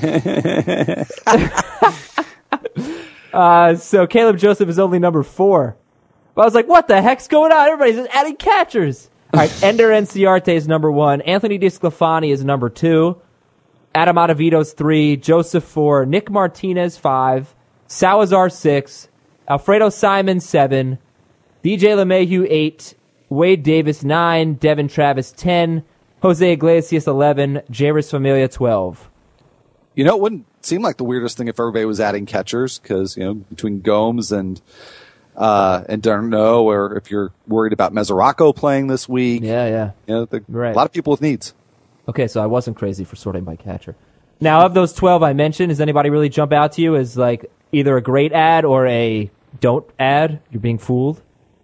uh, so Caleb Joseph is only number four. But I was like, what the heck's going on? Everybody's just adding catchers. All right, Ender Enciarte is number one. Anthony DeSclafani is number two. Adam Ottavito's three. Joseph four. Nick Martinez five. Salazar six. Alfredo Simon seven. D J LeMahieu eight. Wade Davis nine. Devin Travis ten. Jose Iglesias eleven. Jairus Familia twelve. You know, it wouldn't seem like the weirdest thing if everybody was adding catchers because, you know, between Gomes and uh, and Darno, or if you're worried about Mesoraco playing this week. Yeah, yeah. You know, the, Right. a lot of people with needs. Okay, so I wasn't crazy for sorting by catcher. Now, of those twelve I mentioned, does anybody really jump out to you as like either a great ad or a don't ad? You're being fooled?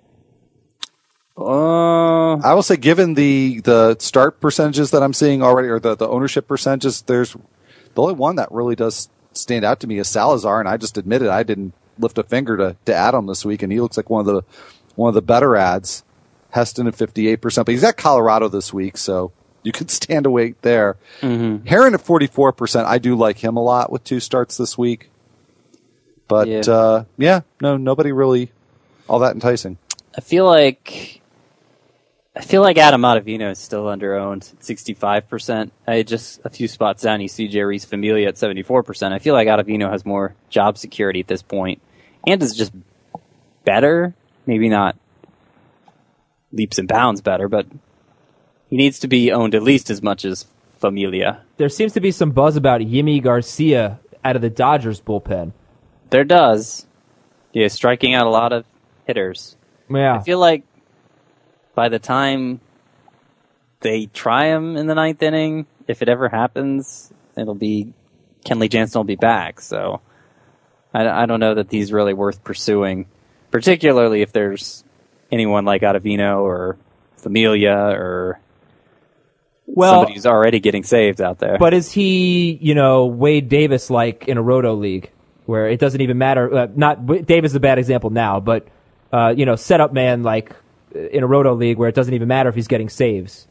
Uh, I will say, given the, the start percentages that I'm seeing already, or the, the ownership percentages, there's the only one that really does stand out to me is Salazar, and I just admitted I didn't lift a finger to, to add him this week, and he looks like one of the one of the better ads. Heston at fifty-eight percent, but he's at Colorado this week, so you could stand a wait there. mm-hmm. Heron at forty-four percent, I do like him a lot with two starts this week. But, Yeah. uh, yeah, no, nobody really all that enticing. I feel like I feel like Adam Ottavino is still underowned at sixty-five percent. I just a few spots down, you see Jerry's Familia at seventy-four percent. I feel like Ottavino has more job security at this point and is just better. Maybe not leaps and bounds better, but he needs to be owned at least as much as Familia. There seems to be some buzz about Yimi Garcia out of the Dodgers bullpen. There does. Yeah, striking out a lot of hitters. Yeah. I feel like by the time they try him in the ninth inning, if it ever happens, it'll be Kenley Jansen will be back. So I, I don't know that he's really worth pursuing, particularly if there's anyone like Ottavino or Familia or well, somebody who's already getting saved out there. but is he, you know, Wade Davis like in a roto league where it doesn't even matter? Uh, not Davis is a bad example now, but uh, you know, setup man like in a roto league where it doesn't even matter if he's getting saves.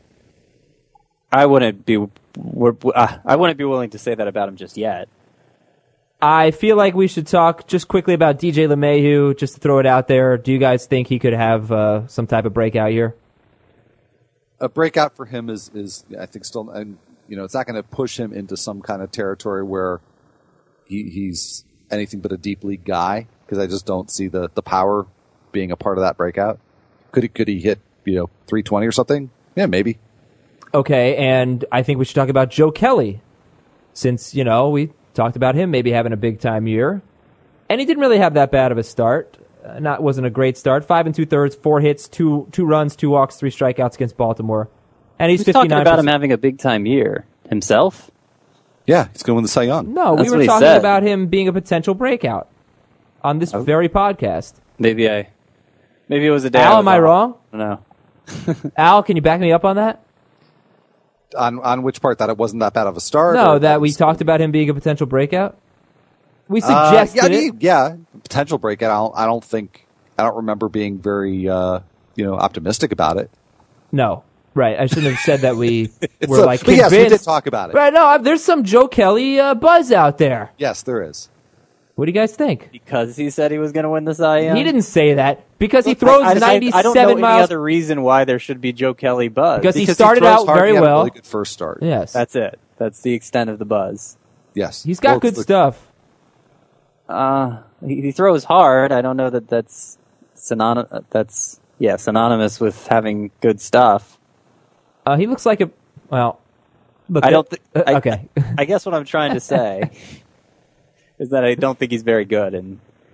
I wouldn't be uh, I wouldn't be willing to say that about him just yet. I feel like we should talk just quickly about D J LeMahieu, just to throw it out there. Do you guys think he could have uh, some type of breakout here? A breakout for him is, is I think, still, and you know, it's not going to push him into some kind of territory where he, he's anything but a deep league guy, because I just don't see the, the power being a part of that breakout. Could he, could he hit, you know, three twenty or something? Yeah, maybe. Okay, and I think we should talk about Joe Kelly, since, you know, we talked about him maybe having a big-time year. And he didn't really have that bad of a start. Uh, not wasn't a great start. Five and two-thirds, four hits, two two runs, two walks, three strikeouts against Baltimore. And he's Who's fifty-nine percent. talking about him having a big-time year? Himself? Yeah, he's going to win the Cy Young. No, That's we what were he talking said. about him being a potential breakout on this Oh. very podcast. Maybe I... Maybe it was a day Al, was am I off. wrong? No. Al, can you back me up on that? On on which part? That it wasn't that bad of a start? No, or that we was- talked about him being a potential breakout. We Uh, suggested yeah, I it. mean, yeah, potential breakout. I don't, I don't think, I don't remember being very, uh, you know, optimistic about it. No, right. I shouldn't have said that we were So- like but yes, convinced. we did talk about it. Right, no, I- there's some Joe Kelly uh, buzz out there. Yes, there is. What do you guys think? Because he said he was going to win the Cy Young? He didn't say that because he Look, throws I, I, just- ninety-seven I don't know any miles. other reason why there should be Joe Kelly buzz. Because he Because started throws out hard, very he had a well. really good first start. Yes, That's it. That's the extent of the buzz. Yes, he's got Well, good the- stuff. Uh, he, he throws hard. I don't know that that's synonymous. That's yeah, synonymous with having good stuff. Uh, he looks like a well. Look, I don't. Th- uh, I, okay. I guess what I'm trying to say is that I don't think he's very good, and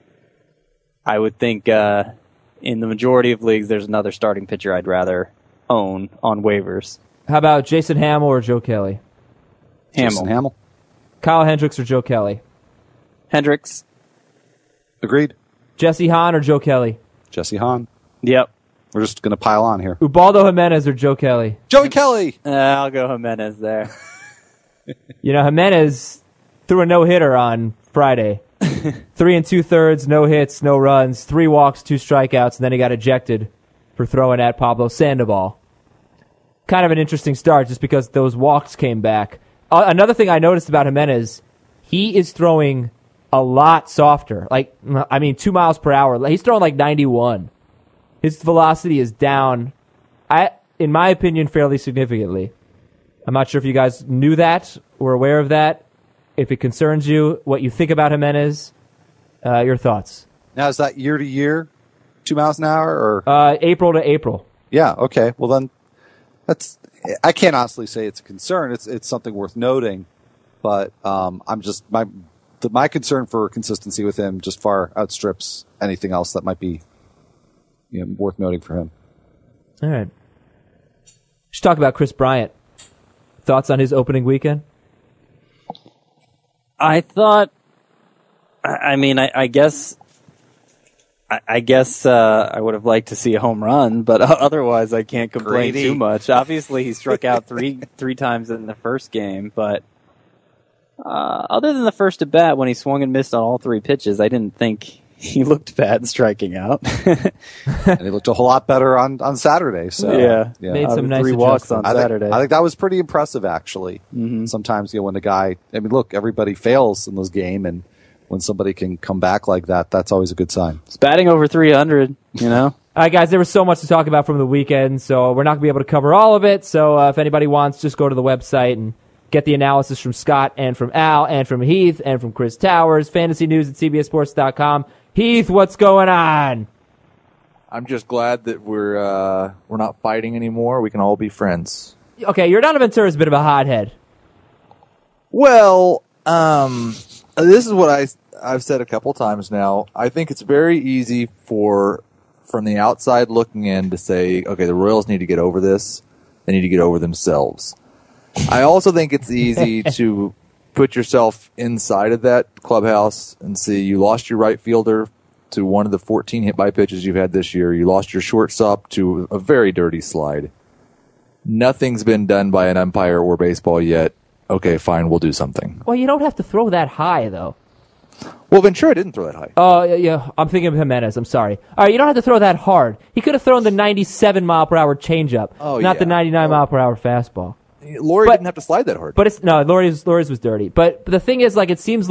I would think uh, in the majority of leagues, there's another starting pitcher I'd rather own on waivers. How about Jason Hamill or Joe Kelly? Jason Hamill, Hamill. Kyle Hendricks or Joe Kelly? Hendricks. Agreed. Jesse Hahn or Joe Kelly? Jesse Hahn. Yep. We're just going to pile on here. Ubaldo Jimenez or Joe Kelly? Joey Kelly. Uh, I'll go Jimenez there. You know, Jimenez threw a no-hitter on Friday. Three and two-thirds, no hits, no runs, three walks, two strikeouts, and then he got ejected for throwing at Pablo Sandoval. Kind of an interesting start just because those walks came back. Uh, another thing I noticed about Jimenez, he is throwing a lot softer. Like, I mean, two miles per hour. He's throwing like ninety-one. His velocity is down, I, in my opinion, fairly significantly. I'm not sure if you guys knew that or aware of that. If it concerns you, what you think about Jimenez, uh, your thoughts. Now, is that year to year, two miles an hour, or Uh, April to April. yeah? Okay. Well, then that's. I can't honestly say it's a concern. It's it's something worth noting, but um, I'm just my the, my concern for consistency with him just far outstrips anything else that might be, you know, worth noting for him. All right. Let's talk about Chris Bryant. Thoughts on his opening weekend? I thought. I I mean, I, I guess. I, I guess uh, I would have liked to see a home run, but otherwise I can't complain Grady. too much. Obviously, he struck out three three times in the first game, but uh, other than the first at bat when he swung and missed on all three pitches, I didn't think he looked bad striking out. And he looked a whole lot better on, on Saturday. So yeah, yeah. Made Uh, some nice three walks on adjustments. I think, Saturday. I think that was pretty impressive, actually. Mhm. Sometimes, you know, when the guy, I mean, look, everybody fails in this game, and when somebody can come back like that, that's always a good sign. It's batting over three hundred, you know? All right, guys, there was so much to talk about from the weekend, so we're not going to be able to cover all of it. So uh, if anybody wants, just go to the website and get the analysis from Scott and from Al and from Heath and from Chris Towers. Fantasy news at C B S Sports dot com. Heath, what's going on? I'm just glad that we're uh, we're not fighting anymore. We can all be friends. Okay, your Donovan is a bit of a hothead. Well, um, this is what I I've said a couple times now. I think it's very easy for from the outside looking in to say, okay, the Royals need to get over this. They need to get over themselves. I also think it's easy to put yourself inside of that clubhouse and see you lost your right fielder to one of the fourteen hit by pitches you've had this year. You lost your shortstop to a very dirty slide. Nothing's been done by an umpire or baseball yet. Okay, fine, we'll do something. Well, you don't have to throw that high, though. Well, Ventura didn't throw that high. Oh, yeah, yeah, I'm thinking of Jimenez. I'm sorry. All right, you don't have to throw that hard. He could have thrown the ninety-seven mile per hour changeup, Oh, not yeah. the ninety-nine mile per hour fastball. Laurie But- didn't have to slide that hard. But it's no, Laurie's Laurie's was dirty. But, but the thing is, like, it seems like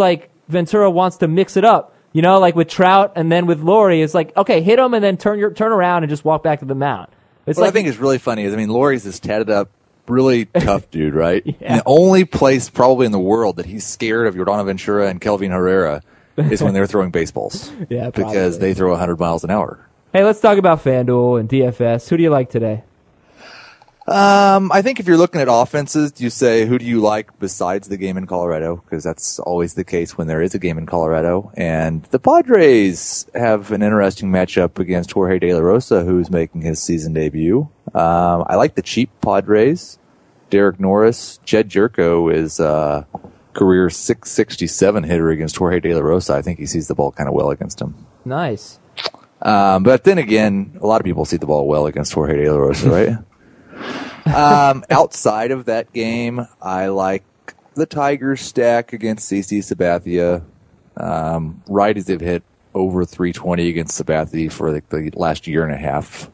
Ventura wants to mix it up. You know, like with Trout and then with Laurie, it's like, okay, hit him and then turn your turn around and just walk back to the mound. It's what like I think is really funny is, I mean, Laurie's this tatted up, really tough dude, right? Yeah. And the only place probably in the world that he's scared of Yordan Ventura and Kelvin Herrera is when they're throwing baseballs. Yeah, because probably. they throw one hundred miles an hour. Hey, let's talk about FanDuel and D F S. Who do you like today? Um, I think if you're looking at offenses, you say, who do you like besides the game in Colorado? Because that's always the case when there is a game in Colorado. And the Padres have an interesting matchup against Jorge De La Rosa, who's making his season debut. Um, I like the cheap Padres. Derek Norris. Jed Jerko is a career six sixty-seven hitter against Jorge De La Rosa. I think he sees the ball kind of well against him. Nice. Um, but then again, a lot of people see the ball well against Jorge De La Rosa, right? um, outside of that game, I like the Tigers stack against C C Sabathia. Um, righties have hit over three twenty against Sabathia for like the last year and a half.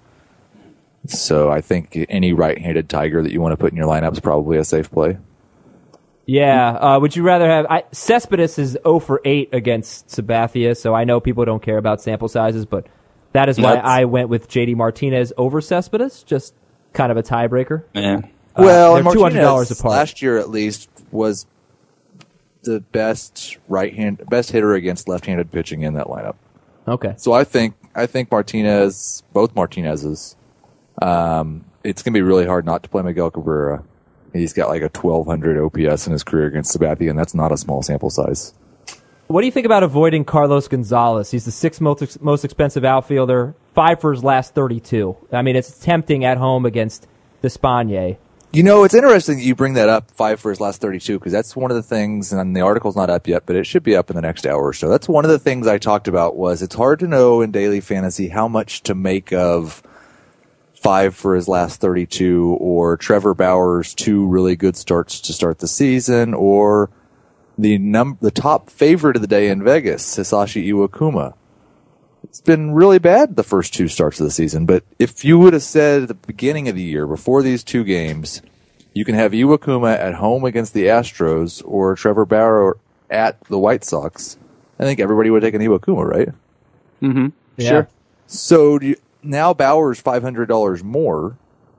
So I think any right-handed Tiger that you want to put in your lineup is probably a safe play. Yeah. Uh, would you rather have I, Cespedes is zero for eight against Sabathia, so I know people don't care about sample sizes, but that is why That's- I went with J D Martinez over Cespedes. Just kind of a tiebreaker. Yeah. Uh, Well, they're and two hundred dollars Martinez apart. last year at least was the best right hand, best hitter against left-handed pitching in that lineup. Okay. So I think I think Martinez, both Martinez's, um, it's going to be really hard not to play Miguel Cabrera. He's got like a twelve hundred O P S in his career against Sabathia, and that's not a small sample size. What do you think about avoiding Carlos Gonzalez? He's the sixth most, most expensive outfielder, five for his last thirty-two. I mean, it's tempting at home against Despagne. You know, it's interesting that you bring that up, five for his last thirty-two, because that's one of the things, and the article's not up yet, but it should be up in the next hour or so. That's one of the things I talked about was it's hard to know in daily fantasy how much to make of five for his last thirty-two, or Trevor Bauer's two really good starts to start the season, or the num- the top favorite of the day in Vegas, Hisashi Iwakuma. It's been really bad the first two starts of the season, but if you would have said at the beginning of the year, before these two games, you can have Iwakuma at home against the Astros or Trevor Bauer at the White Sox, I think everybody would have taken Iwakuma, right? Mm-hmm. Yeah. Sure. So do you, now Bauer's five hundred dollars more.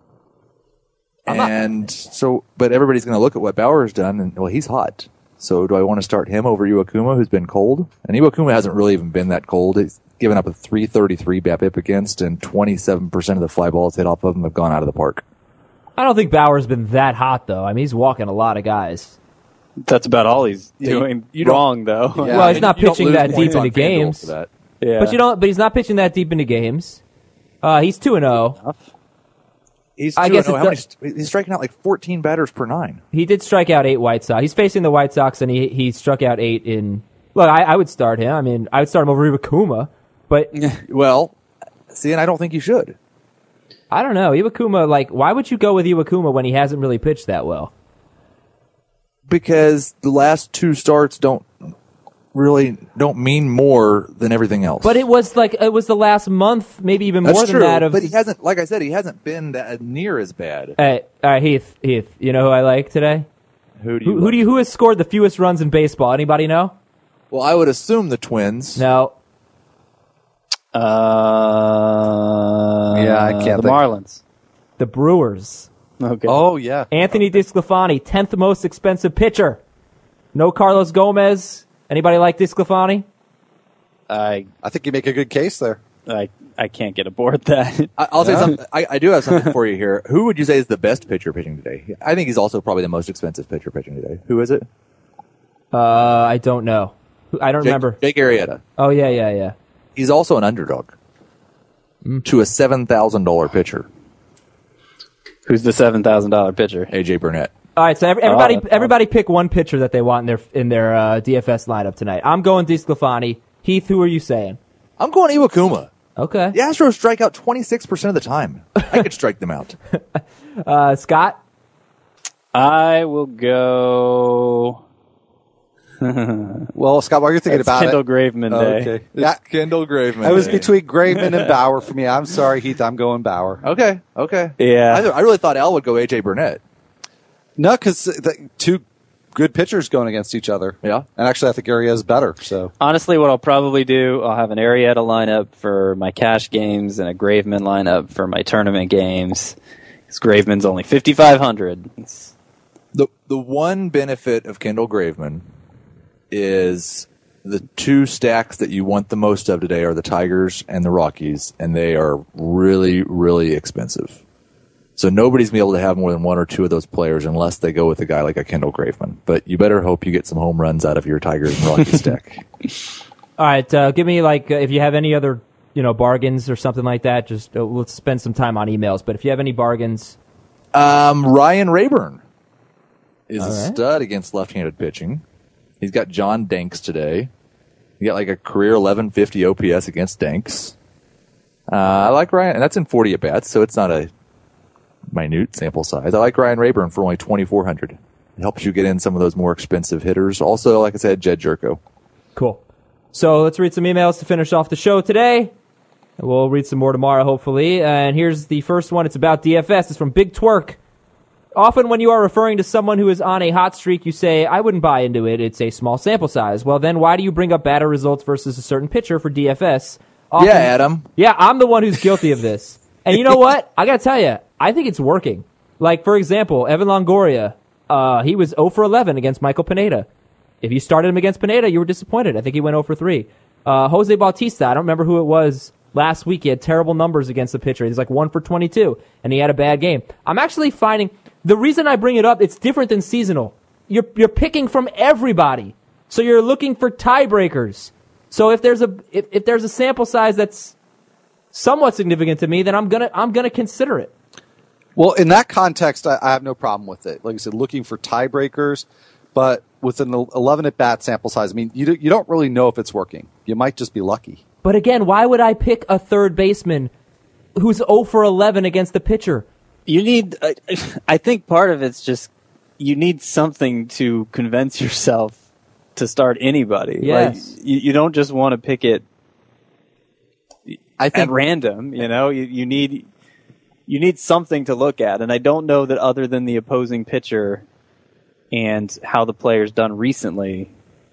I'm not- And so, but everybody's going to look at what Bauer's done, and well, he's hot. So do I want to start him over Iwakuma, who's been cold? And Iwakuma hasn't really even been that cold. He's given up a three thirty-three BABIP against, and twenty-seven percent of the fly balls hit off of him have gone out of the park. I don't think Bauer's been that hot, though. I mean, he's walking a lot of guys. That's about all he's Yeah, you- doing you don't- wrong, though. Yeah, Well, he's and not you don't pitching lose that points deep on into FanDuel games. for that. Yeah. But you don't. But he's not pitching that deep into games. Uh, he's two and zero. He's I two guess and oh. it How many, does- he's striking out like fourteen batters per nine. He did strike out eight White Sox. He's facing the White Sox, and he he struck out eight in. Look, I, I would start him. I mean, I would start him over Iwakuma, but Well, see, and I don't think you should. I don't know Iwakuma. Like, why would you go with Iwakuma when he hasn't really pitched that well? Because the last two starts don't really don't mean more than everything else. But it was like it was the last month, maybe even That's more true, than that. Of but he hasn't, like I said, he hasn't been that near as bad. Hey, all right, Heath, Heath. You know who I like today? Who do you? Who, who like? do you? Who has scored the fewest runs in baseball? Anybody know? Well, I would assume the Twins. No. Uh, Yeah, I can't The think. Marlins. The Brewers. Okay. Oh, yeah. Anthony DeSclafani, tenth most expensive pitcher. No Carlos Gomez. Anybody like DeSclafani? I, I think you make a good case there. I, I can't get aboard that. I, I'll say Yeah. something. I, I do have something for you here. Who would you say is the best pitcher pitching today? I think he's also probably the most expensive pitcher pitching today. Who is it? Uh, I don't know. I don't Jake, remember. Jake Arrieta. Oh yeah, yeah, yeah. He's also an underdog to a seven thousand dollar pitcher, Who's the seven thousand dollar pitcher? A J Burnett. All right, so every, everybody, Oh, that's everybody, pick one pitcher that they want in their in their uh, D F S lineup tonight. I'm going DeSclafani. Heath, who are you saying? I'm going Iwakuma. Okay. The Astros strike out twenty-six percent of the time. I could strike them out. Uh, Scott. I will go. Well, Scott, while you're thinking It's about Kendall it. Graveman Oh, Day. okay. Yeah, Kendall Graveman. I was between Graveman and Bauer for me. I'm sorry, Heath. I'm going Bauer. Okay, okay. Yeah. I, I really thought Al would go A J Burnett. No, because two good pitchers going against each other. Yeah. And actually, I think Arrieta is better. So Honestly, what I'll probably do, I'll have an Arrieta lineup for my cash games and a Graveman lineup for my tournament games. Because Graveman's only fifty-five hundred. It's, The the one benefit of Kendall Graveman is the two stacks that you want the most of today are the Tigers and the Rockies, and they are really, really expensive. So nobody's going to be able to have more than one or two of those players unless they go with a guy like a Kendall Graveman. But you better hope you get some home runs out of your Tigers and Rockies stack. All right, uh, give me like uh, if you have any other you know bargains or something like that. Just uh, let's spend some time on emails. But if you have any bargains, Um, Ryan Rayburn is All a right. stud against left-handed pitching. He's got John Danks today. He got like a career eleven fifty O P S against Danks. Uh, I like Ryan, and that's in forty at-bats, so it's not a minute sample size. I like Ryan Rayburn for only twenty-four hundred. It helps you get in some of those more expensive hitters. Also, like I said, Jed Jerko. cool. So let's read some emails to finish off the show today. We'll read some more tomorrow, hopefully. And here's the first one. It's about D F S. It's from Big Twerk. Often when you are referring to someone who is on a hot streak, you say, I wouldn't buy into it. It's a small sample size. Well, then why do you bring up batter results versus a certain pitcher for D F S? Often, Yeah, Adam. Yeah, I'm the one who's guilty of this. And you know what? I got to tell you, I think it's working. Like, for example, Evan Longoria, uh, he was zero for eleven against Michael Pineda. If you started him against Pineda, you were disappointed. I think he went zero for three. Uh, Jose Bautista, I don't remember who it was last week. He had terrible numbers against the pitcher. He's like one for twenty-two, and he had a bad game. I'm actually finding, the reason I bring it up, it's different than seasonal. You're, you're picking from everybody. So you're looking for tiebreakers. So if there's a, if, if there's a sample size that's somewhat significant to me, then I'm gonna, I'm gonna consider it. Well, in that context, I, I have no problem with it. Like I said, looking for tiebreakers, but with an eleven at bat sample size, I mean, you do, you don't really know if it's working. You might just be lucky. But again, why would I pick a third baseman who's zero for eleven against the pitcher? you need, I, I think part of it's just, you need something to convince yourself to start anybody. Yes. Like, you, you don't just want to pick it I at think random, you know, you, you need, you need something to look at. And I don't know that other than the opposing pitcher and how the player's done recently,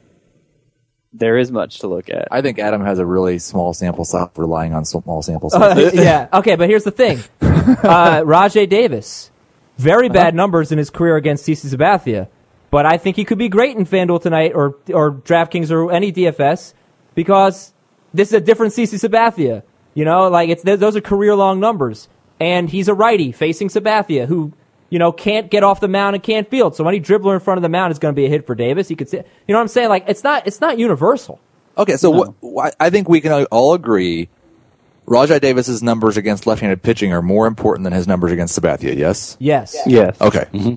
there is much to look at. I think Adam has a really small sample size, relying on small sample size. Uh, yeah. Okay, but here's the thing. Uh, Rajay Davis, very bad numbers in his career against CeCe Sabathia, but I think he could be great in FanDuel tonight or or DraftKings or any D F S because this is a different CeCe Sabathia. You know, like it's those are career-long numbers, and he's a righty facing Sabathia who, you know, can't get off the mound and can't field. So any dribbler in front of the mound is going to be a hit for Davis. He could, see, you know what I'm saying? Like it's not it's not universal. Okay, so No. what, I think we can all agree Rajai Davis's numbers against left-handed pitching are more important than his numbers against Sabathia, yes? Yes. Yes. Okay.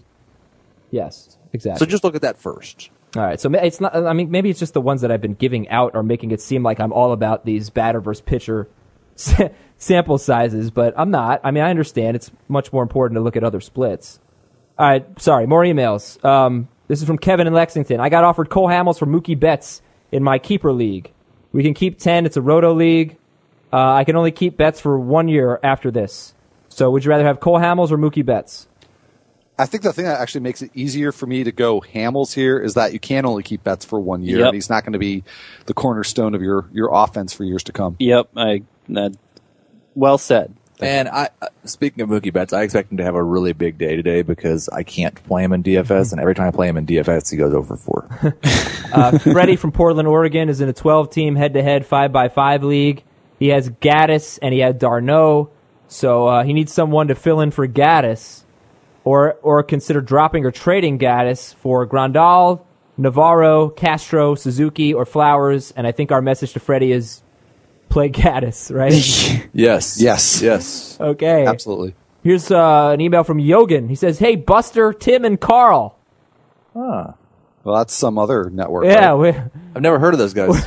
Yes. Exactly. So just look at that first. All right, so ma- it's not. I mean, maybe it's just the ones that I've been giving out are making it seem like I'm all about these batter versus pitcher sa- sample sizes, but I'm not. I mean, I understand it's much more important to look at other splits. All right, sorry, more emails. Um, this is from Kevin in Lexington. I got offered Cole Hamels for Mookie Betts in my keeper league. We can keep ten. It's a roto league. Uh, I can only keep Betts for one year after this. So, would you rather have Cole Hamels or Mookie Betts? I think the thing that actually makes it easier for me to go Hamels here is that you can only keep Betts for one year, Yep. and he's not going to be the cornerstone of your, your offense for years to come. Yep. I, that, well said. And I, uh, speaking of Mookie Betts, I expect him to have a really big day today because I can't play him in D F S, and every time I play him in D F S, he goes over four. Uh, Freddie from Portland, Oregon is in a twelve-team head-to-head five by five league. He has Gaddis and he had Darno, so uh, he needs someone to fill in for Gaddis, or or consider dropping or trading Gaddis for Grandal, Navarro, Castro, Suzuki, or Flowers. And I think our message to Freddie is play Gaddis, right? Yes. Yes. Yes. Okay. Absolutely. Here's uh, an email from Yogan. He says, "Hey, Buster, Tim, and Carl." Huh. Well, that's some other network. Yeah, right? we, I've never heard of those guys.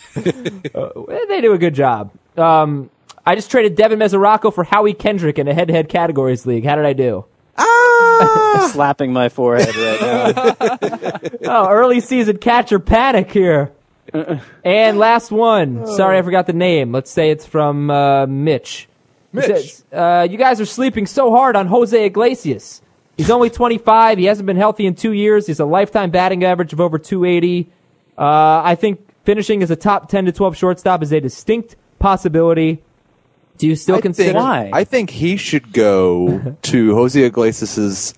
they do a good job. Um, I just traded Devin Mesoraco for Howie Kendrick in a head-to-head categories league. How did I do? Slapping my forehead right now. Oh, early season catcher panic here. And last one. Sorry, I forgot the name. Let's say it's from uh, Mitch. He Mitch. says, uh, you guys are sleeping so hard on Jose Iglesias. He's only twenty-five. He hasn't been healthy in two years. He's a lifetime batting average of over two eighty. Uh, I think finishing as a top ten to twelve shortstop is a distinct possibility. Do you still I consider? think, Why? I think he should go to Jose Iglesias'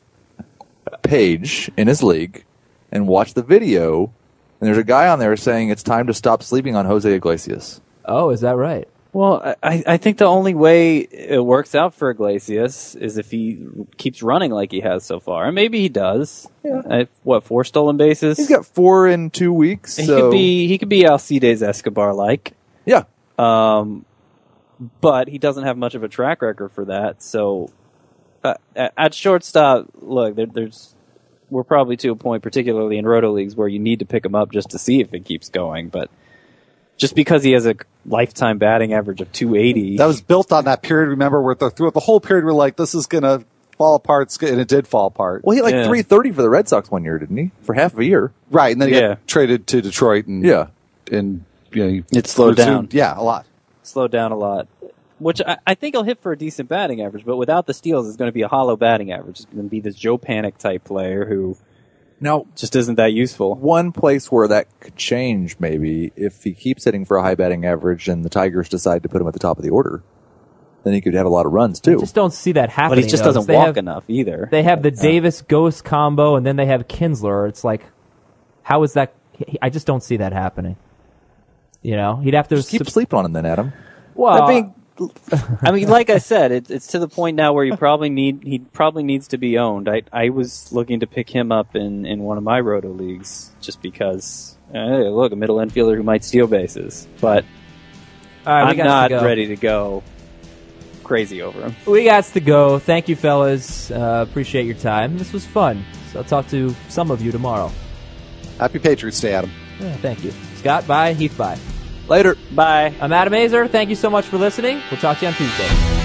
page in his league and watch the video. And there's a guy on there saying it's time to stop sleeping on Jose Iglesias. Oh, is that right? Well, I, I think the only way it works out for Iglesias is if he keeps running like he has so far. And maybe he does. Yeah. Uh, what, four stolen bases? He's got four in two weeks. He so could be he could be Alcides Escobar-like. yeah. Um, but he doesn't have much of a track record for that. So uh, at shortstop, look, there, there's we're probably to a point, particularly in roto leagues, where you need to pick him up just to see if it keeps going. But just because he has a lifetime batting average of two eighty, That was built on that period, remember, where the, throughout the whole period we're like, this is going to fall apart, and it did fall apart. Well, he had like Yeah. three thirty for the Red Sox one year, didn't he? For half of a year. Right, and then he Yeah. got traded to Detroit, and Yeah. and you know, he It slowed resumed- down. Yeah, a lot. slowed down a lot. Which I, I think he'll hit for a decent batting average, but without the steals, it's going to be a hollow batting average. It's going to be this Joe Panic type player who Now, just isn't that useful. one place where that could change, maybe, if he keeps hitting for a high batting average and the Tigers decide to put him at the top of the order, then he could have a lot of runs, I too. just don't see that But happening. he just though, 'cause doesn't they walk have, enough either. They have the Davis Ghost combo, and then they have Kinsler. It's like, how is that? I just don't see that happening. You know, he'd have to Just keep sub- sleeping on him then, Adam. Well, I mean, I mean, like I said, it, it's to the point now where you probably need he probably needs to be owned. I I was looking to pick him up in, in one of my roto leagues just because hey, look, a middle infielder who might steal bases, but all right, we I'm got not to go. ready to go crazy over him. We got to go. Thank you, fellas. Uh, appreciate your time. This was fun. So I'll talk to some of you tomorrow. Happy Patriots Day, Adam. Yeah, thank you, Scott. Bye. Heath. Bye. Later. Bye. I'm Adam Azer. Thank you so much for listening. We'll talk to you on Tuesday.